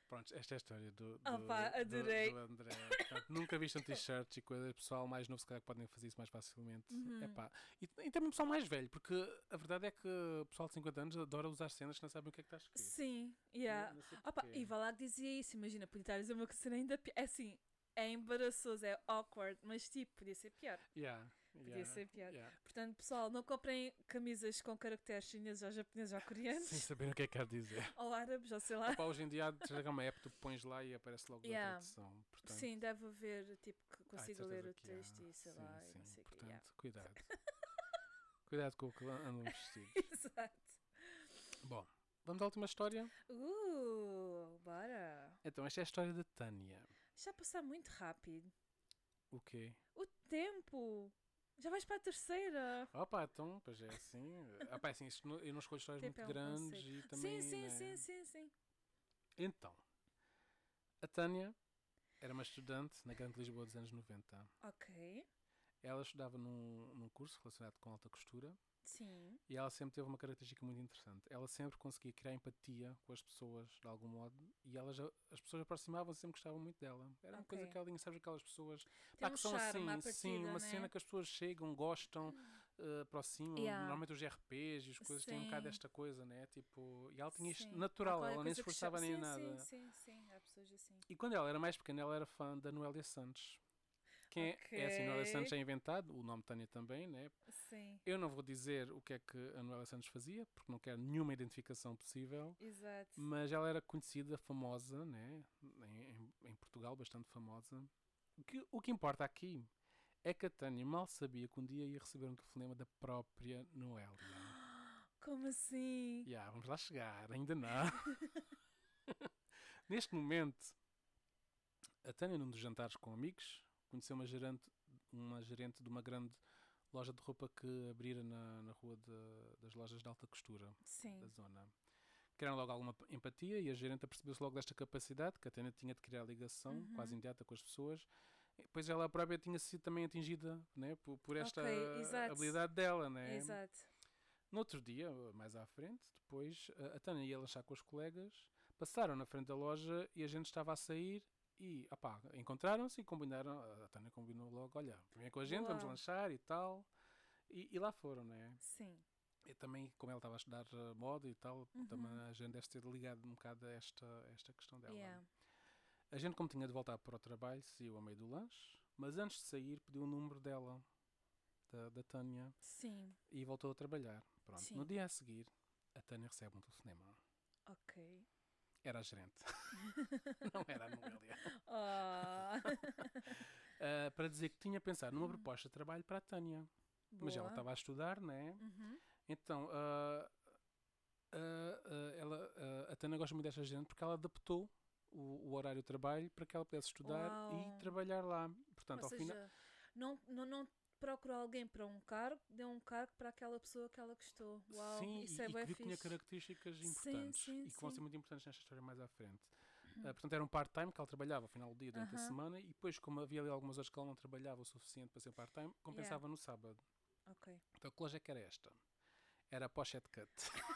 Speaker 1: Pronto, esta é a história do, do,
Speaker 2: Opa,
Speaker 1: do,
Speaker 2: adorei.
Speaker 1: do André. Portanto, nunca vistam t-shirts e coisas. Pessoal mais novo, se calhar, podem fazer isso mais facilmente.
Speaker 2: Uhum.
Speaker 1: Epá. E, e também pessoal mais velho, porque a verdade é que o pessoal de cinquenta anos adora usar cenas que não sabem o que é que está escrito.
Speaker 2: Sim, yeah.
Speaker 1: Não, não sei
Speaker 2: Opa,
Speaker 1: porquê.
Speaker 2: e vá lá que dizia isso, imagina, podia estar a dizer uma coisa ainda pior. É assim, é embaraçoso, é awkward, mas tipo, podia ser pior.
Speaker 1: Yeah,
Speaker 2: Podia
Speaker 1: yeah,
Speaker 2: ser pior.
Speaker 1: yeah.
Speaker 2: Portanto, pessoal, não comprem camisas com caracteres chineses ou japoneses ou coreanos.
Speaker 1: Sem saber o que é que quer dizer.
Speaker 2: Ou árabes, ou sei lá.
Speaker 1: Opa, hoje em dia há uma app, tu pões lá e aparece logo
Speaker 2: Yeah.
Speaker 1: a tradução. Portanto,
Speaker 2: Sim, deve haver, tipo, que
Speaker 1: ah, de
Speaker 2: consiga
Speaker 1: certeza
Speaker 2: ler o
Speaker 1: que há.
Speaker 2: texto e sei
Speaker 1: Sim,
Speaker 2: lá,
Speaker 1: sim.
Speaker 2: e não sei o que.
Speaker 1: Portanto,
Speaker 2: Yeah.
Speaker 1: cuidado. Cuidado com o que andam vestidos.
Speaker 2: Exato.
Speaker 1: Bom, vamos à última história?
Speaker 2: Uh, bora.
Speaker 1: Então, esta é a história da Tânia.
Speaker 2: Já passar muito rápido.
Speaker 1: O quê?
Speaker 2: O tempo. Já vais para a terceira.
Speaker 1: Opa, então, pois é assim. Opa, é assim, isto não- eu não escolho histórias
Speaker 2: Tempo
Speaker 1: muito
Speaker 2: é um
Speaker 1: grandes
Speaker 2: conceito.
Speaker 1: e também.
Speaker 2: sim, sim,
Speaker 1: né?
Speaker 2: sim, sim, sim.
Speaker 1: Então, a Tânia era uma estudante na Grande Lisboa dos anos noventa.
Speaker 2: Ok.
Speaker 1: Ela estudava num, num curso relacionado com alta costura
Speaker 2: Sim.
Speaker 1: e ela sempre teve uma característica muito interessante. Ela sempre conseguia criar empatia com as pessoas de algum modo e ela já, as pessoas aproximavam-se e sempre gostavam muito dela. Era uma coisa
Speaker 2: Ok.
Speaker 1: que ela tinha, sabes, aquelas pessoas
Speaker 2: Tem
Speaker 1: pá,
Speaker 2: um
Speaker 1: que são
Speaker 2: charme à
Speaker 1: assim,
Speaker 2: partida,
Speaker 1: sim, uma
Speaker 2: né?
Speaker 1: cena que as pessoas chegam, gostam, uh, aproximam.
Speaker 2: Yeah.
Speaker 1: Normalmente os R Ps e as coisas têm um bocado
Speaker 2: Sim.
Speaker 1: esta coisa, né? Tipo, e ela tinha isto
Speaker 2: Sim. Há
Speaker 1: natural,
Speaker 2: qualquer
Speaker 1: ela nem se
Speaker 2: coisa que chama-
Speaker 1: esforçava nem
Speaker 2: sim,
Speaker 1: nada.
Speaker 2: Sim, sim, sim. Há pessoas assim.
Speaker 1: E quando ela era mais pequena, ela era fã da Noélia Santos. Quem é- é assim, Noélia Santos é
Speaker 2: Ok.
Speaker 1: inventado, o nome Tânia também, né?
Speaker 2: Sim.
Speaker 1: Eu não vou dizer o que é que a Noélia Santos fazia, porque não quero nenhuma identificação possível,
Speaker 2: Exato.
Speaker 1: mas ela era conhecida, famosa, né? Em, em- em Portugal, bastante famosa. O que, o que importa aqui é que a Tânia mal sabia que um dia ia receber um telefonema da própria Noélia.
Speaker 2: Como assim?
Speaker 1: Já, vamos lá chegar, ainda não. Neste momento, a Tânia, num dos jantares com amigos, conheceu uma gerente, uma gerente de uma grande loja de roupa que abrira na, na rua de- das lojas de alta costura da
Speaker 2: Sim.
Speaker 1: zona. Criaram logo alguma empatia e a gerente apercebeu-se logo desta capacidade que a Tânia tinha de criar ligação
Speaker 2: Uhum.
Speaker 1: quase imediata com as pessoas. E depois ela própria tinha sido também atingida, né, por, por esta
Speaker 2: Ok, exato.
Speaker 1: habilidade dela. Né?
Speaker 2: Exato.
Speaker 1: No outro dia, mais à frente, depois, a, a Tânia ia lanchar com os colegas, passaram na frente da loja e a gente estava a sair e, opá, encontraram-se e combinaram, a Tânia combinou logo, olha, vem com a gente, vamos
Speaker 2: Uau.
Speaker 1: lanchar e tal. E, e lá foram, né?
Speaker 2: Sim.
Speaker 1: E também, como ela estava a estudar uh, moda e tal,
Speaker 2: Uhum.
Speaker 1: também a gente deve ter ligado um bocado a esta, a esta questão dela.
Speaker 2: Yeah.
Speaker 1: A gente, como tinha de voltar para o trabalho, saiu a meio do lanche, mas antes de sair pediu o número dela, da, da Tânia,
Speaker 2: Sim.
Speaker 1: e voltou a trabalhar. Pronto.
Speaker 2: Sim.
Speaker 1: No dia a seguir, a Tânia recebe um telefonema.
Speaker 2: Ok.
Speaker 1: Era a gerente. Não era a Noélia.
Speaker 2: Oh.
Speaker 1: Uh, para dizer que tinha pensado numa proposta de trabalho para a Tânia. Mas ela
Speaker 2: Boa.
Speaker 1: estava a estudar, né?
Speaker 2: Uhum.
Speaker 1: Então, uh, uh, uh, ela, uh, a Tânia gosta muito desta gerente porque ela adaptou o, o horário de trabalho para que ela pudesse estudar
Speaker 2: Uau.
Speaker 1: e trabalhar lá. Portanto,
Speaker 2: Ou
Speaker 1: ao
Speaker 2: seja,
Speaker 1: final.
Speaker 2: não, não, não procurou alguém para um cargo, deu um cargo para aquela pessoa que ela gostou. Uau,
Speaker 1: Sim,
Speaker 2: isso
Speaker 1: e,
Speaker 2: é
Speaker 1: e
Speaker 2: bué
Speaker 1: que viu que tinha
Speaker 2: fixe.
Speaker 1: características
Speaker 2: Sim,
Speaker 1: importantes
Speaker 2: sim,
Speaker 1: e que vão
Speaker 2: sim.
Speaker 1: ser muito importantes nesta história mais à frente. Uh, portanto, era um part-time que ela trabalhava ao final do dia, durante a
Speaker 2: Aham.
Speaker 1: semana, e depois, como havia ali algumas horas que ela não trabalhava o suficiente para ser part-time, compensava no sábado.
Speaker 2: Ok.
Speaker 1: Então, que loja é que era esta? Era a Pochette Cut.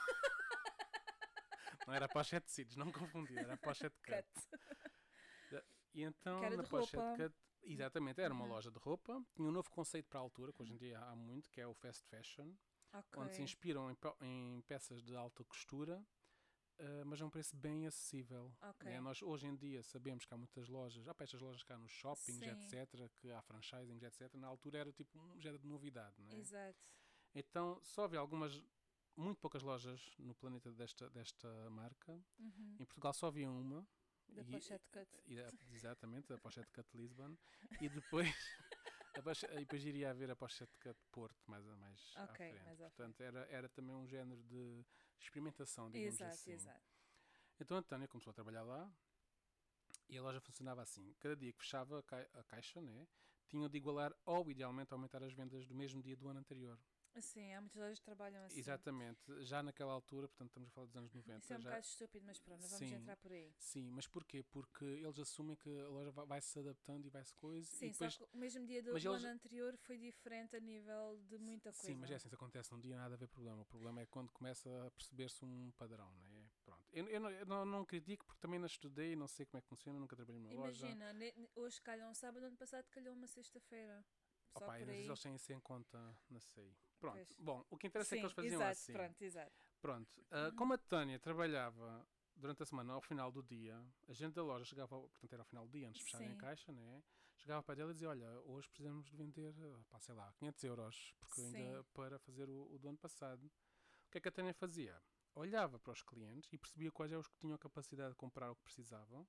Speaker 1: Não era a Pochette Seeds, não confundir, era a Pochette Cut.
Speaker 2: Cut.
Speaker 1: E então,
Speaker 2: Que era
Speaker 1: na
Speaker 2: de
Speaker 1: Pochette
Speaker 2: roupa.
Speaker 1: Cut, exatamente, era uma
Speaker 2: Uhum.
Speaker 1: loja de roupa, tinha um novo conceito para a altura, que hoje em dia há muito, que é o fast fashion,
Speaker 2: Ok.
Speaker 1: onde se inspiram em, pe- em peças de alta costura, uh, mas a um preço bem acessível.
Speaker 2: Ok.
Speaker 1: Né? Nós hoje em dia sabemos que há muitas lojas, há estas lojas cá nos shoppings,
Speaker 2: Sim.
Speaker 1: etcétera, que há franchising, etcétera. Na altura era tipo um género de novidade, né?
Speaker 2: Exato.
Speaker 1: Então só havia algumas, muito poucas lojas no planeta desta, desta marca.
Speaker 2: Uhum.
Speaker 1: Em Portugal só havia uma.
Speaker 2: Da
Speaker 1: e-
Speaker 2: Pochette Cut.
Speaker 1: e- exatamente, a Pochette Cut Lisbon. E depois, a Poche- e depois iria haver a Pochette Cut Porto mais, a- mais à
Speaker 2: Ok,
Speaker 1: frente.
Speaker 2: mais à
Speaker 1: Portanto, era, era também um género de experimentação, digamos
Speaker 2: Exato,
Speaker 1: assim.
Speaker 2: exato.
Speaker 1: Então a Tânia começou a trabalhar lá e a loja funcionava assim. Cada dia que fechava a, cai- a caixa, né, tinham de igualar ou, idealmente, aumentar as vendas do mesmo dia do ano anterior.
Speaker 2: Sim, há muitas lojas que trabalham assim.
Speaker 1: Exatamente. Já naquela altura, portanto, estamos a falar dos anos noventa.
Speaker 2: Isso é um
Speaker 1: já...
Speaker 2: bocado estúpido, mas pronto, não vamos
Speaker 1: Sim.
Speaker 2: entrar por aí.
Speaker 1: Sim, mas porquê? Porque eles assumem que a loja vai- vai-se adaptando e vai-se coisa.
Speaker 2: Sim,
Speaker 1: e depois...
Speaker 2: só que o mesmo dia do,
Speaker 1: Mas
Speaker 2: do
Speaker 1: eles-
Speaker 2: ano anterior foi diferente a nível de muita coisa.
Speaker 1: Sim, mas é assim, se acontece num dia, nada a ver problema. O problema é quando começa a perceber-se um padrão, né? Pronto. Eu, eu não, eu não, não critico porque também não estudei, não sei como é que funciona, nunca trabalhei numa loja.
Speaker 2: Imagina, ne- ne- hoje calhou um sábado, ano passado calhou uma sexta-feira. Só
Speaker 1: Opa,
Speaker 2: por
Speaker 1: às vezes
Speaker 2: aí.
Speaker 1: eles têm isso em conta, não sei. Pronto,
Speaker 2: Pois.
Speaker 1: bom, o que interessa é que
Speaker 2: Sim,
Speaker 1: eles faziam
Speaker 2: exato,
Speaker 1: assim.
Speaker 2: pronto, exato.
Speaker 1: Pronto, ah, como a Tânia trabalhava durante a semana ao final do dia, a gente da loja chegava, ao- portanto era ao final do dia, antes de fecharem a
Speaker 2: Sim.
Speaker 1: caixa, né? Chegava para ela e dizia, olha, hoje precisamos de vender, ah, pá, sei lá, quinhentos euros, porque
Speaker 2: Sim.
Speaker 1: ainda para fazer o, o do ano passado. O que é que a Tânia fazia? Olhava para os clientes e percebia quais eram os que tinham capacidade de comprar o que precisavam.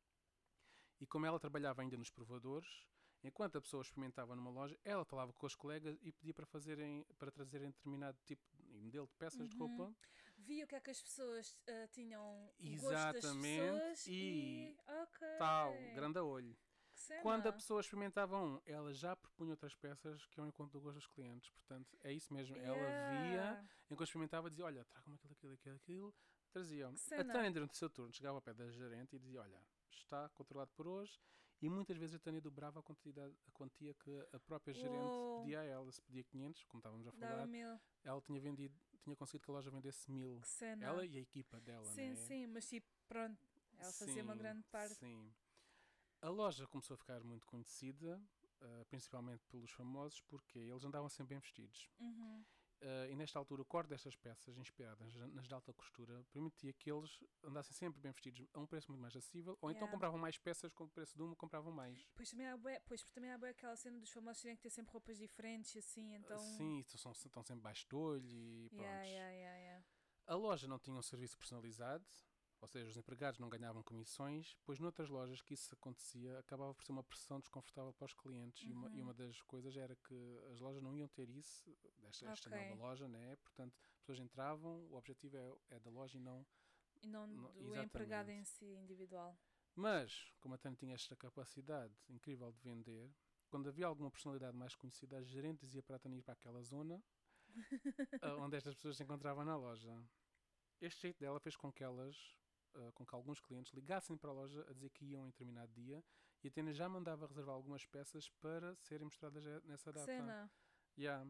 Speaker 1: E como ela trabalhava ainda nos provadores, enquanto a pessoa experimentava numa loja, ela falava com os colegas e pedia para fazerem, para trazerem determinado tipo e modelo de peças de
Speaker 2: Uhum.
Speaker 1: roupa.
Speaker 2: Vi o que é que as pessoas ah, tinham, o gosto das
Speaker 1: Exatamente,
Speaker 2: pessoas
Speaker 1: e
Speaker 2: e... Ok.
Speaker 1: tal, grande a olho.
Speaker 2: Que cena.
Speaker 1: Quando a pessoa experimentava um, ela já propunha outras peças que iam em conta do gosto dos clientes. Portanto, é isso mesmo. Ela via,
Speaker 2: Yeah.
Speaker 1: enquanto experimentava, dizia, olha, traga-me aquilo, aquilo, aquilo, aquilo. Traziam.
Speaker 2: Que
Speaker 1: A
Speaker 2: cena.
Speaker 1: Tânia, durante o seu turno, chegava ao pé da gerente e dizia, olha, está controlado por hoje. E muitas vezes a Tânia dobrava a, quantidade, a quantia que a própria gerente
Speaker 2: Uou.
Speaker 1: pedia a ela. Se pedia quinhentos, como estávamos a
Speaker 2: Dava
Speaker 1: falar,
Speaker 2: mil.
Speaker 1: ela tinha vendido, tinha conseguido que a loja vendesse mil.
Speaker 2: Que cena.
Speaker 1: Ela e a equipa dela,
Speaker 2: Sim,
Speaker 1: né?
Speaker 2: sim, mas tipo, pronto. Ela fazia uma
Speaker 1: Sim,
Speaker 2: grande parte.
Speaker 1: sim. A loja começou a ficar muito conhecida, uh, principalmente pelos famosos, porque eles andavam sempre bem vestidos.
Speaker 2: Uhum.
Speaker 1: Uh, e nesta altura, o corte destas peças, inspiradas nas de alta costura, permitia que eles andassem sempre bem vestidos a um preço muito mais acessível, ou então
Speaker 2: Yeah.
Speaker 1: compravam mais peças com o preço de uma, compravam mais.
Speaker 2: Pois também há bué, pois também há bué aquela cena dos famosos terem que ter sempre roupas diferentes, assim, então...
Speaker 1: Uh, sim, estão, estão sempre baixo de olho e pronto.
Speaker 2: Yeah, yeah, yeah, yeah.
Speaker 1: A loja não tinha um serviço personalizado, ou seja, os empregados não ganhavam comissões, pois noutras lojas que isso acontecia, acabava por ser uma pressão desconfortável para os clientes.
Speaker 2: Uhum.
Speaker 1: E, uma, e uma das coisas era que as lojas não iam ter isso, esta, esta
Speaker 2: Ok.
Speaker 1: nova loja, né? Portanto, as pessoas entravam, o objetivo é, é da loja e não...
Speaker 2: E não
Speaker 1: não
Speaker 2: do empregado
Speaker 1: exatamente.
Speaker 2: em si, individual.
Speaker 1: Mas, como a Tânia tinha esta capacidade incrível de vender, quando havia alguma personalidade mais conhecida, a gerente dizia para a Tânia ir para aquela zona onde estas pessoas se encontravam na loja. Este jeito dela fez com que elas, uh, com que alguns clientes ligassem para a loja a dizer que iam em determinado dia e a Tânia já mandava reservar algumas peças para serem mostradas nessa
Speaker 2: Que
Speaker 1: data.
Speaker 2: cena.
Speaker 1: Yeah.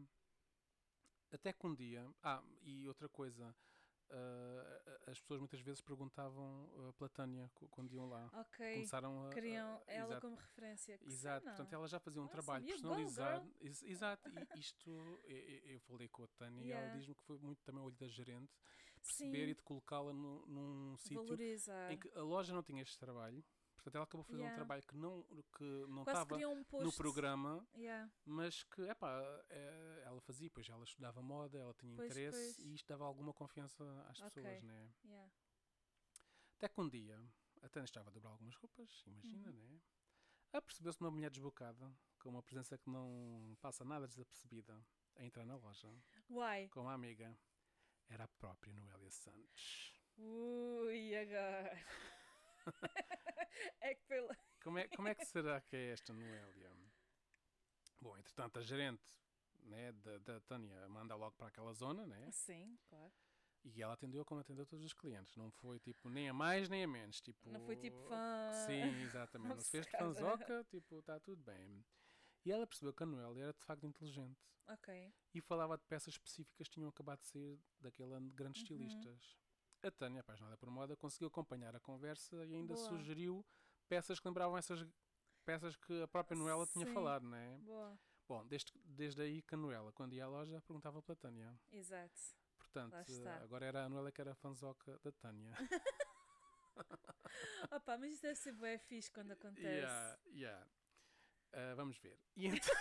Speaker 1: Até que um dia... Ah, e outra coisa... Uh, as pessoas muitas vezes perguntavam uh, pela Tânia quando iam lá.
Speaker 2: Ok.
Speaker 1: Começaram a...
Speaker 2: Queriam
Speaker 1: a-
Speaker 2: ela
Speaker 1: exato,
Speaker 2: como referência. Que
Speaker 1: exato.
Speaker 2: cena.
Speaker 1: Portanto, ela já fazia um
Speaker 2: Awesome,
Speaker 1: trabalho
Speaker 2: you go,
Speaker 1: personalizado. Ex- exato. E isto... Eu, eu- eu falei com a Tânia e ela
Speaker 2: Yeah.
Speaker 1: diz-me que foi muito também o olho da gerente perceber
Speaker 2: Sim,
Speaker 1: e de colocá-la no- num sítio
Speaker 2: valorizar.
Speaker 1: em que a loja não tinha este trabalho. Portanto, ela acabou fazendo
Speaker 2: Yeah.
Speaker 1: um trabalho que não que não
Speaker 2: Quase
Speaker 1: estava
Speaker 2: criam um post.
Speaker 1: no programa,
Speaker 2: Yeah.
Speaker 1: mas que, epá, é, ela fazia, pois ela estudava moda, ela tinha
Speaker 2: Pois,
Speaker 1: interesse
Speaker 2: pois.
Speaker 1: e isto dava alguma confiança às
Speaker 2: Ok.
Speaker 1: pessoas, né?
Speaker 2: Yeah.
Speaker 1: Até que um dia, a Tânia estava a dobrar algumas roupas, imagina,
Speaker 2: Uhum.
Speaker 1: né? Apercebeu-se uma mulher desbocada, com uma presença que não passa nada desapercebida, a entrar na loja,
Speaker 2: Why?
Speaker 1: com uma amiga. Era a própria Noélia Santos.
Speaker 2: Ui, agora. É que pela.
Speaker 1: Como é, como é que será que é esta Noélia? Bom, entretanto, a gerente, né, da, da Tânia manda logo para aquela zona, né?
Speaker 2: Sim, claro.
Speaker 1: E ela atendeu como atendeu todos os clientes. Não foi tipo nem a mais nem a menos. Tipo,
Speaker 2: Não foi tipo fã.
Speaker 1: Sim, exatamente. Não se fez de
Speaker 2: obcecada.
Speaker 1: fanzoca, tipo, está tudo bem. E ela percebeu que a Noélia era de facto inteligente.
Speaker 2: Ok.
Speaker 1: E falava de peças específicas que tinham acabado de sair daquele ano de grandes
Speaker 2: Uhum.
Speaker 1: estilistas. A Tânia, apaixonada por moda, conseguiu acompanhar a conversa e ainda
Speaker 2: Boa.
Speaker 1: sugeriu peças que lembravam essas peças que a própria Noélia tinha
Speaker 2: Sim.
Speaker 1: falado, não é?
Speaker 2: Boa.
Speaker 1: Bom, desde, desde aí que a Noélia, quando ia à loja, perguntava pela Tânia.
Speaker 2: Exato.
Speaker 1: Portanto,
Speaker 2: Lá está.
Speaker 1: agora era a Noélia que era a fanzoca da Tânia.
Speaker 2: Opa, mas isso deve ser bué fixe quando acontece.
Speaker 1: Yeah, yeah. Uh, vamos ver. E então,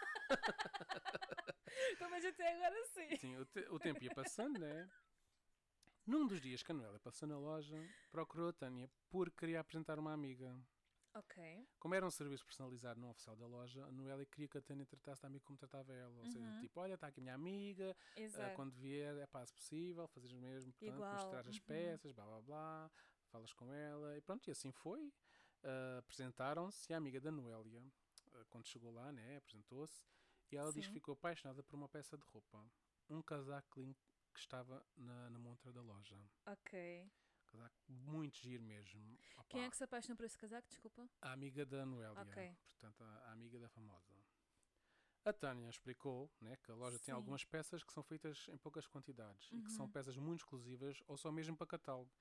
Speaker 2: Pelo menos até agora sim.
Speaker 1: sim, o, te- o tempo ia passando, né? Num dos dias que a Noélia passou na loja, procurou a Tânia porque queria apresentar uma amiga.
Speaker 2: Ok.
Speaker 1: Como era um serviço personalizado não oficial da loja, a Noélia queria que a Tânia tratasse a amiga como tratava ela. Ou seja,
Speaker 2: Uhum.
Speaker 1: tipo, olha, está aqui a minha amiga, ah,
Speaker 2: Exato.
Speaker 1: quando vier, é pá, se possível, fazes o mesmo, portanto,
Speaker 2: Igual,
Speaker 1: mostrar as
Speaker 2: uhum.
Speaker 1: peças, blá blá blá, falas com ela, e pronto, e assim foi. Ah, apresentaram-se e a amiga da Noélia, ah, quando chegou lá, né, apresentou-se, e ela diz que
Speaker 2: Sim.
Speaker 1: ficou apaixonada por uma peça de roupa, um casaco lindo que estava na, na montra da loja.
Speaker 2: Ok.
Speaker 1: Casaco muito giro mesmo.
Speaker 2: Quem é
Speaker 1: Opá,
Speaker 2: que se apaixonou por esse casaco? Desculpa.
Speaker 1: a amiga da Noélia,
Speaker 2: Ok.
Speaker 1: portanto, a, a amiga da famosa. A Tânia explicou, né, que a loja tem
Speaker 2: Sim.
Speaker 1: algumas peças que são feitas em poucas quantidades e que são
Speaker 2: Uhum.
Speaker 1: peças muito exclusivas ou só mesmo para catálogo.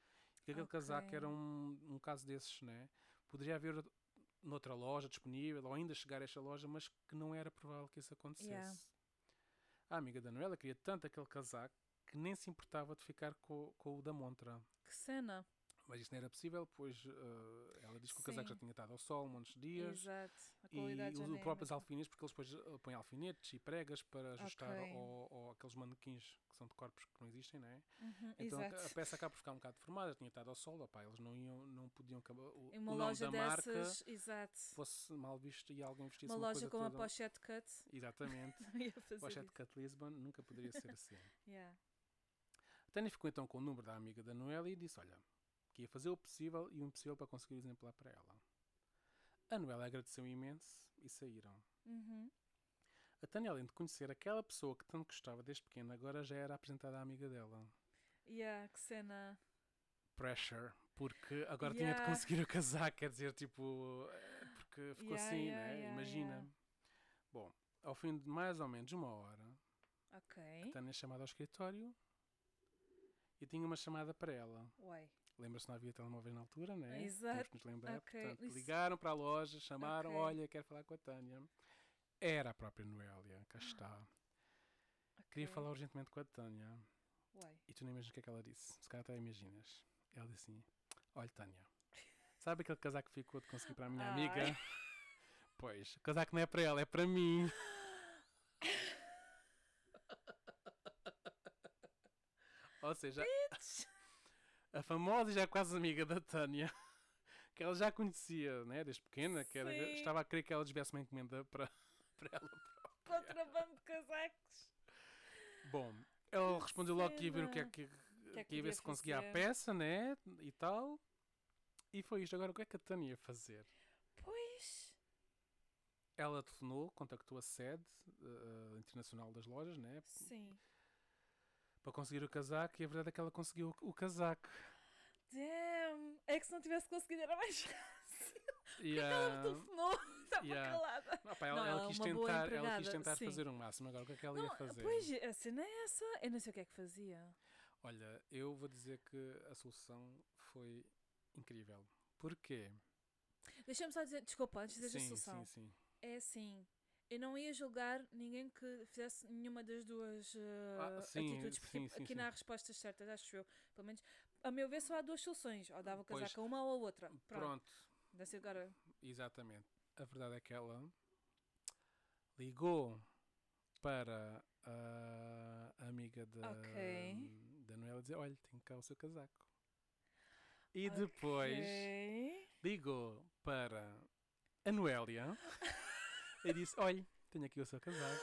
Speaker 1: que aquele
Speaker 2: Ok.
Speaker 1: casaco era um, um caso desses, né? Poderia haver noutra loja disponível, ou ainda chegar a esta loja, mas que não era provável que isso acontecesse.
Speaker 2: Yeah.
Speaker 1: A amiga da Noela queria tanto aquele casaco que nem se importava de ficar com, com o da montra.
Speaker 2: Que cena.
Speaker 1: Mas isso não era possível, pois uh, ela diz que o casaco já
Speaker 2: Sim.
Speaker 1: tinha estado ao sol um monte de dias.
Speaker 2: Exato. A
Speaker 1: E
Speaker 2: qualidade já
Speaker 1: os
Speaker 2: nem é a
Speaker 1: próprios
Speaker 2: mesma.
Speaker 1: alfinetes, porque eles depois uh, põem alfinetes e pregas para ajustar
Speaker 2: Ok.
Speaker 1: ao, ao, aqueles manequins que são de corpos que não existem, não é?
Speaker 2: Uhum,
Speaker 1: Então a,
Speaker 2: exato.
Speaker 1: a peça acaba por ficar um bocado deformada, tinha estado ao sol, opá, eles não, iam, não podiam acabar. O,
Speaker 2: Em uma
Speaker 1: o nome
Speaker 2: loja
Speaker 1: da
Speaker 2: dessas,
Speaker 1: marca
Speaker 2: exato.
Speaker 1: fosse mal visto e alguém vestisse
Speaker 2: Uma
Speaker 1: uma,
Speaker 2: loja
Speaker 1: coisa
Speaker 2: com uma
Speaker 1: toda.
Speaker 2: pochete cut.
Speaker 1: Exatamente.
Speaker 2: Não ia fazer
Speaker 1: Pochete
Speaker 2: isso.
Speaker 1: Cut Lisbon nunca poderia ser assim.
Speaker 2: Yeah.
Speaker 1: A Tânia ficou então com o número da amiga da Noela e disse: olha, que ia fazer o possível e o impossível para conseguir o exemplar para ela. A Noela agradeceu imenso e saíram.
Speaker 2: Uhum.
Speaker 1: A Tânia, além de conhecer aquela pessoa que tanto gostava desde pequena, agora já era apresentada à amiga dela.
Speaker 2: Yeah, que cena.
Speaker 1: Pressure, porque agora
Speaker 2: Yeah.
Speaker 1: tinha de conseguir o casaco, quer dizer, tipo, eh, porque ficou
Speaker 2: Yeah,
Speaker 1: assim,
Speaker 2: yeah,
Speaker 1: né?
Speaker 2: yeah,
Speaker 1: Imagina.
Speaker 2: yeah.
Speaker 1: Bom, ao fim de mais ou menos uma hora, a
Speaker 2: Ok.
Speaker 1: Tânia é chamada ao escritório e tinha uma chamada para ela.
Speaker 2: Uai.
Speaker 1: Lembra-se, não havia telemóveis na altura, né?
Speaker 2: Exato.
Speaker 1: Temos que nos lembrar.
Speaker 2: Ok,
Speaker 1: Portanto,
Speaker 2: isso-
Speaker 1: ligaram para a loja, chamaram,
Speaker 2: Ok.
Speaker 1: olha, quero falar com a Tânia. Era a própria Noélia, cá está. Queria
Speaker 2: Ok.
Speaker 1: falar urgentemente com a Tânia.
Speaker 2: Uai.
Speaker 1: E tu nem imaginas o que é que ela disse. Se calhar até imaginas. Ela disse assim: olha, Tânia, sabe aquele casaco que ficou de conseguir para a minha
Speaker 2: Ai.
Speaker 1: amiga? Pois, o casaco não é para ela, é para mim. Ou seja, a famosa e já quase amiga da Tânia, que ela já conhecia, né, desde pequena, que era,
Speaker 2: Sim.
Speaker 1: estava a querer que ela desviasse uma encomenda para, para ela.
Speaker 2: Contrabando de casacos.
Speaker 1: Bom, ela respondeu logo que ia ver o que é
Speaker 2: cena.
Speaker 1: que,
Speaker 2: que é que
Speaker 1: que ia ver
Speaker 2: iria
Speaker 1: se conseguia a
Speaker 2: fazer?
Speaker 1: peça, né, e tal. E foi isto. Agora, o que é que a Tânia ia fazer?
Speaker 2: Pois.
Speaker 1: Ela telefonou, contactou a sede uh, internacional das lojas, né,
Speaker 2: Sim.
Speaker 1: para conseguir o casaco, e a verdade é que ela conseguiu o, o casaco.
Speaker 2: Damn. É que se não tivesse conseguido era mais fácil.
Speaker 1: E,
Speaker 2: Ela
Speaker 1: ah,
Speaker 2: telefonou. Estava
Speaker 1: yeah.
Speaker 2: calada.
Speaker 1: Não, pá, ela,
Speaker 2: Não,
Speaker 1: ela
Speaker 2: ela é
Speaker 1: quis
Speaker 2: uma boa
Speaker 1: tentar, ela quis
Speaker 2: empregada,
Speaker 1: tentar
Speaker 2: sim.
Speaker 1: fazer o máximo. Agora, o que é que ela ia
Speaker 2: Não,
Speaker 1: fazer?
Speaker 2: pois, a cena é essa. Eu não sei o que é que fazia.
Speaker 1: Olha, eu vou dizer que a solução foi incrível. Porquê?
Speaker 2: Deixa-me só dizer, desculpa, antes de dizer a
Speaker 1: Sim,
Speaker 2: solução.
Speaker 1: sim, sim.
Speaker 2: É assim, eu não ia julgar ninguém que fizesse nenhuma das duas uh,
Speaker 1: Ah, sim,
Speaker 2: atitudes, porque
Speaker 1: sim, sim,
Speaker 2: aqui
Speaker 1: sim.
Speaker 2: não há respostas certas, acho eu. Pelo menos, a meu ver, só há duas soluções. Ou dava o
Speaker 1: Pois,
Speaker 2: casaco a uma ou a outra. Pronto.
Speaker 1: Pronto,
Speaker 2: Deve ser agora.
Speaker 1: exatamente. A verdade é que ela ligou para a amiga da,
Speaker 2: Ok.
Speaker 1: da Noela e dizer: olha, tenho cá o seu casaco. E depois
Speaker 2: Ok.
Speaker 1: ligou para a Noélia e disse: olha, tenho aqui o seu casaco.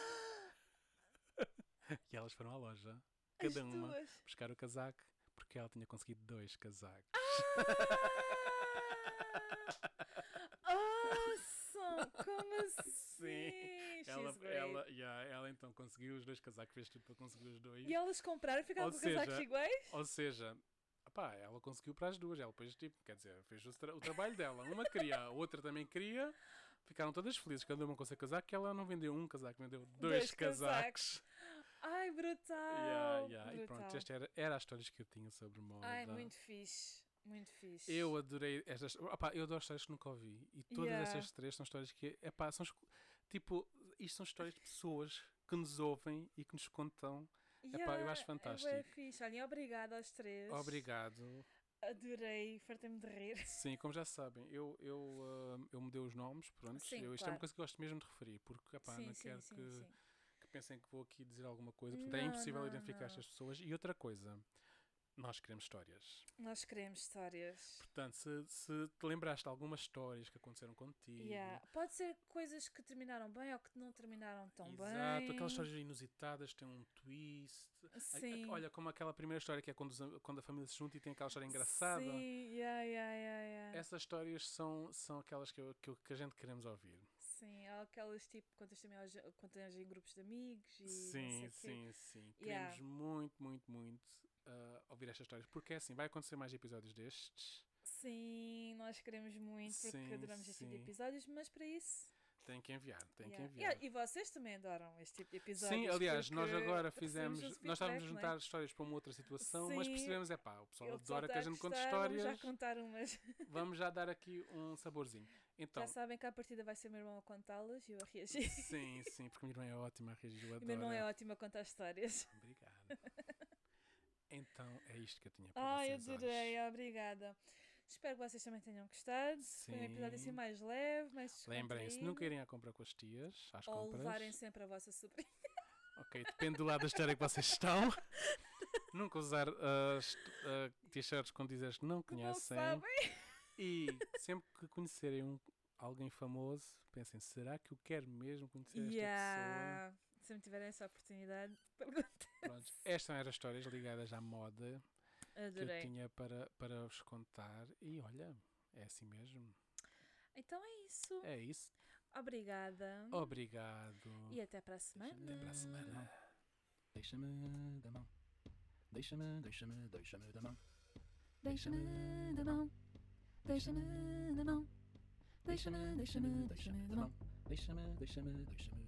Speaker 1: E elas foram à loja, cada
Speaker 2: As
Speaker 1: uma,
Speaker 2: duas.
Speaker 1: buscar o casaco, porque ela tinha conseguido dois casacos.
Speaker 2: Awesome! Como assim?
Speaker 1: Sim. Ela,
Speaker 2: She's great.
Speaker 1: ela, yeah, ela então conseguiu os dois casacos, fez tudo para conseguir os dois.
Speaker 2: E elas compraram e ficaram
Speaker 1: Ou
Speaker 2: com casacos
Speaker 1: seja,
Speaker 2: iguais?
Speaker 1: Ou seja, pá, ela conseguiu para as duas. Ela depois, tipo, quer dizer, fez o, tra o trabalho dela. Uma queria, a outra também queria. Ficaram todas felizes. Cada uma com o seu casaco, que ela não vendeu um casaco, vendeu dois,
Speaker 2: Dois
Speaker 1: casacos.
Speaker 2: casacos. Ai, brutal!
Speaker 1: Yeah, yeah. E
Speaker 2: Brutal.
Speaker 1: pronto, esta era, era as histórias que eu tinha sobre moda.
Speaker 2: Ai, muito fixe. Muito fixe.
Speaker 1: Eu adorei estas. Opá, eu adoro histórias que nunca ouvi. E todas
Speaker 2: Yeah.
Speaker 1: estas três são histórias que. Epá, são, esco- tipo, isto são histórias de pessoas que nos ouvem e que nos contam. Epá, eu acho
Speaker 2: É bué
Speaker 1: fantástico.
Speaker 2: fixe. Olhem, obrigada aos três.
Speaker 1: Obrigado.
Speaker 2: Adorei, fartei-me de rir.
Speaker 1: Sim, como já sabem, eu, eu, ah, eu mudei os nomes, pronto.
Speaker 2: Sim,
Speaker 1: eu, isto é
Speaker 2: claro.
Speaker 1: uma coisa que eu gosto mesmo de referir, porque epá,
Speaker 2: sim,
Speaker 1: não
Speaker 2: sim,
Speaker 1: quero
Speaker 2: sim,
Speaker 1: que,
Speaker 2: sim.
Speaker 1: que pensem que vou aqui dizer alguma coisa. Portanto, é
Speaker 2: Não,
Speaker 1: impossível
Speaker 2: não,
Speaker 1: identificar
Speaker 2: não.
Speaker 1: estas pessoas. E outra coisa, nós queremos histórias.
Speaker 2: Nós queremos histórias.
Speaker 1: Portanto, se, se te lembraste de algumas histórias que aconteceram contigo.
Speaker 2: Yeah. Pode ser coisas que terminaram bem ou que não terminaram tão
Speaker 1: Exato,
Speaker 2: bem.
Speaker 1: aquelas histórias inusitadas têm um twist. A- a-
Speaker 2: Sim.
Speaker 1: olha, como aquela primeira história que é quando, os am- quando a família se junta e tem aquela história engraçada.
Speaker 2: Sim, yeah, yeah, yeah, yeah.
Speaker 1: Essas histórias são, são aquelas que, eu- que, eu- que a gente queremos ouvir.
Speaker 2: Sim, há aquelas tipo contas também aos- contas em grupos de amigos e não sei
Speaker 1: Sim,
Speaker 2: o quê.
Speaker 1: sim, sim.
Speaker 2: Yeah.
Speaker 1: Queremos muito, muito, muito ah, ouvir estas histórias. Porque é assim, vai acontecer mais episódios destes.
Speaker 2: Sim, nós queremos muito porque
Speaker 1: Sim,
Speaker 2: adoramos este tipo de
Speaker 1: sim.
Speaker 2: episódios, mas para isso
Speaker 1: Tem que enviar, tem
Speaker 2: Yeah.
Speaker 1: que enviar.
Speaker 2: Yeah, e vocês também adoram este tipo de episódios.
Speaker 1: Sim, aliás, nós
Speaker 2: porque
Speaker 1: agora
Speaker 2: recebemos
Speaker 1: fizemos.
Speaker 2: esse
Speaker 1: Nós estávamos a
Speaker 2: feedback,
Speaker 1: juntar
Speaker 2: não é?
Speaker 1: histórias para uma outra situação, mas
Speaker 2: Sim,
Speaker 1: percebemos, é pá, o pessoal
Speaker 2: ele só
Speaker 1: adora que
Speaker 2: está
Speaker 1: a gente conte
Speaker 2: gostar,
Speaker 1: histórias.
Speaker 2: Vamos já contar umas.
Speaker 1: Vamos já dar aqui um saborzinho. Então,
Speaker 2: Já sabem que à partida vai ser o meu irmão a contá-las e eu a reagir.
Speaker 1: sim, sim, porque a minha irmã é ótima a reagir, eu
Speaker 2: O meu irmão é
Speaker 1: adoro.
Speaker 2: ótimo a contar histórias.
Speaker 1: Obrigado. Então, é isto que eu tinha para
Speaker 2: Ai,
Speaker 1: vocês
Speaker 2: adorei,
Speaker 1: hoje.
Speaker 2: obrigada. Espero que vocês também tenham gostado. Foi um episódio assim
Speaker 1: Sim.
Speaker 2: mais leve, mais
Speaker 1: Lembrem-se,
Speaker 2: descontraído.
Speaker 1: nunca irem à compra com as tias, às
Speaker 2: Ou
Speaker 1: compras.
Speaker 2: levarem sempre a vossa sobrinha.
Speaker 1: Ok, depende do lado da história que vocês estão. Nunca usar as uh, t-shirts quando dizeres que não
Speaker 2: Que não
Speaker 1: conhecem.
Speaker 2: sabem.
Speaker 1: E sempre que conhecerem um, alguém famoso, pensem, será que eu quero mesmo conhecer esta
Speaker 2: Yeah. Se me tiverem essa oportunidade, perguntem.
Speaker 1: pessoa? Pronto, estas eram histórias ligadas à moda que eu
Speaker 2: Adorei.
Speaker 1: tinha para, para vos contar. E olha, é assim mesmo.
Speaker 2: Então é isso.
Speaker 1: É isso.
Speaker 2: Obrigada.
Speaker 1: Obrigado.
Speaker 2: E até para a semana.
Speaker 1: Até para a semana.
Speaker 3: Deixa-me da mão. Deixa-me, deixa-me, deixa-me da mão.
Speaker 4: Deixa-me da mão, deixa-me da mão, deixa-me, deixa-me, deixa-me da mão.
Speaker 3: Deixa-me, deixa-me, deixa-me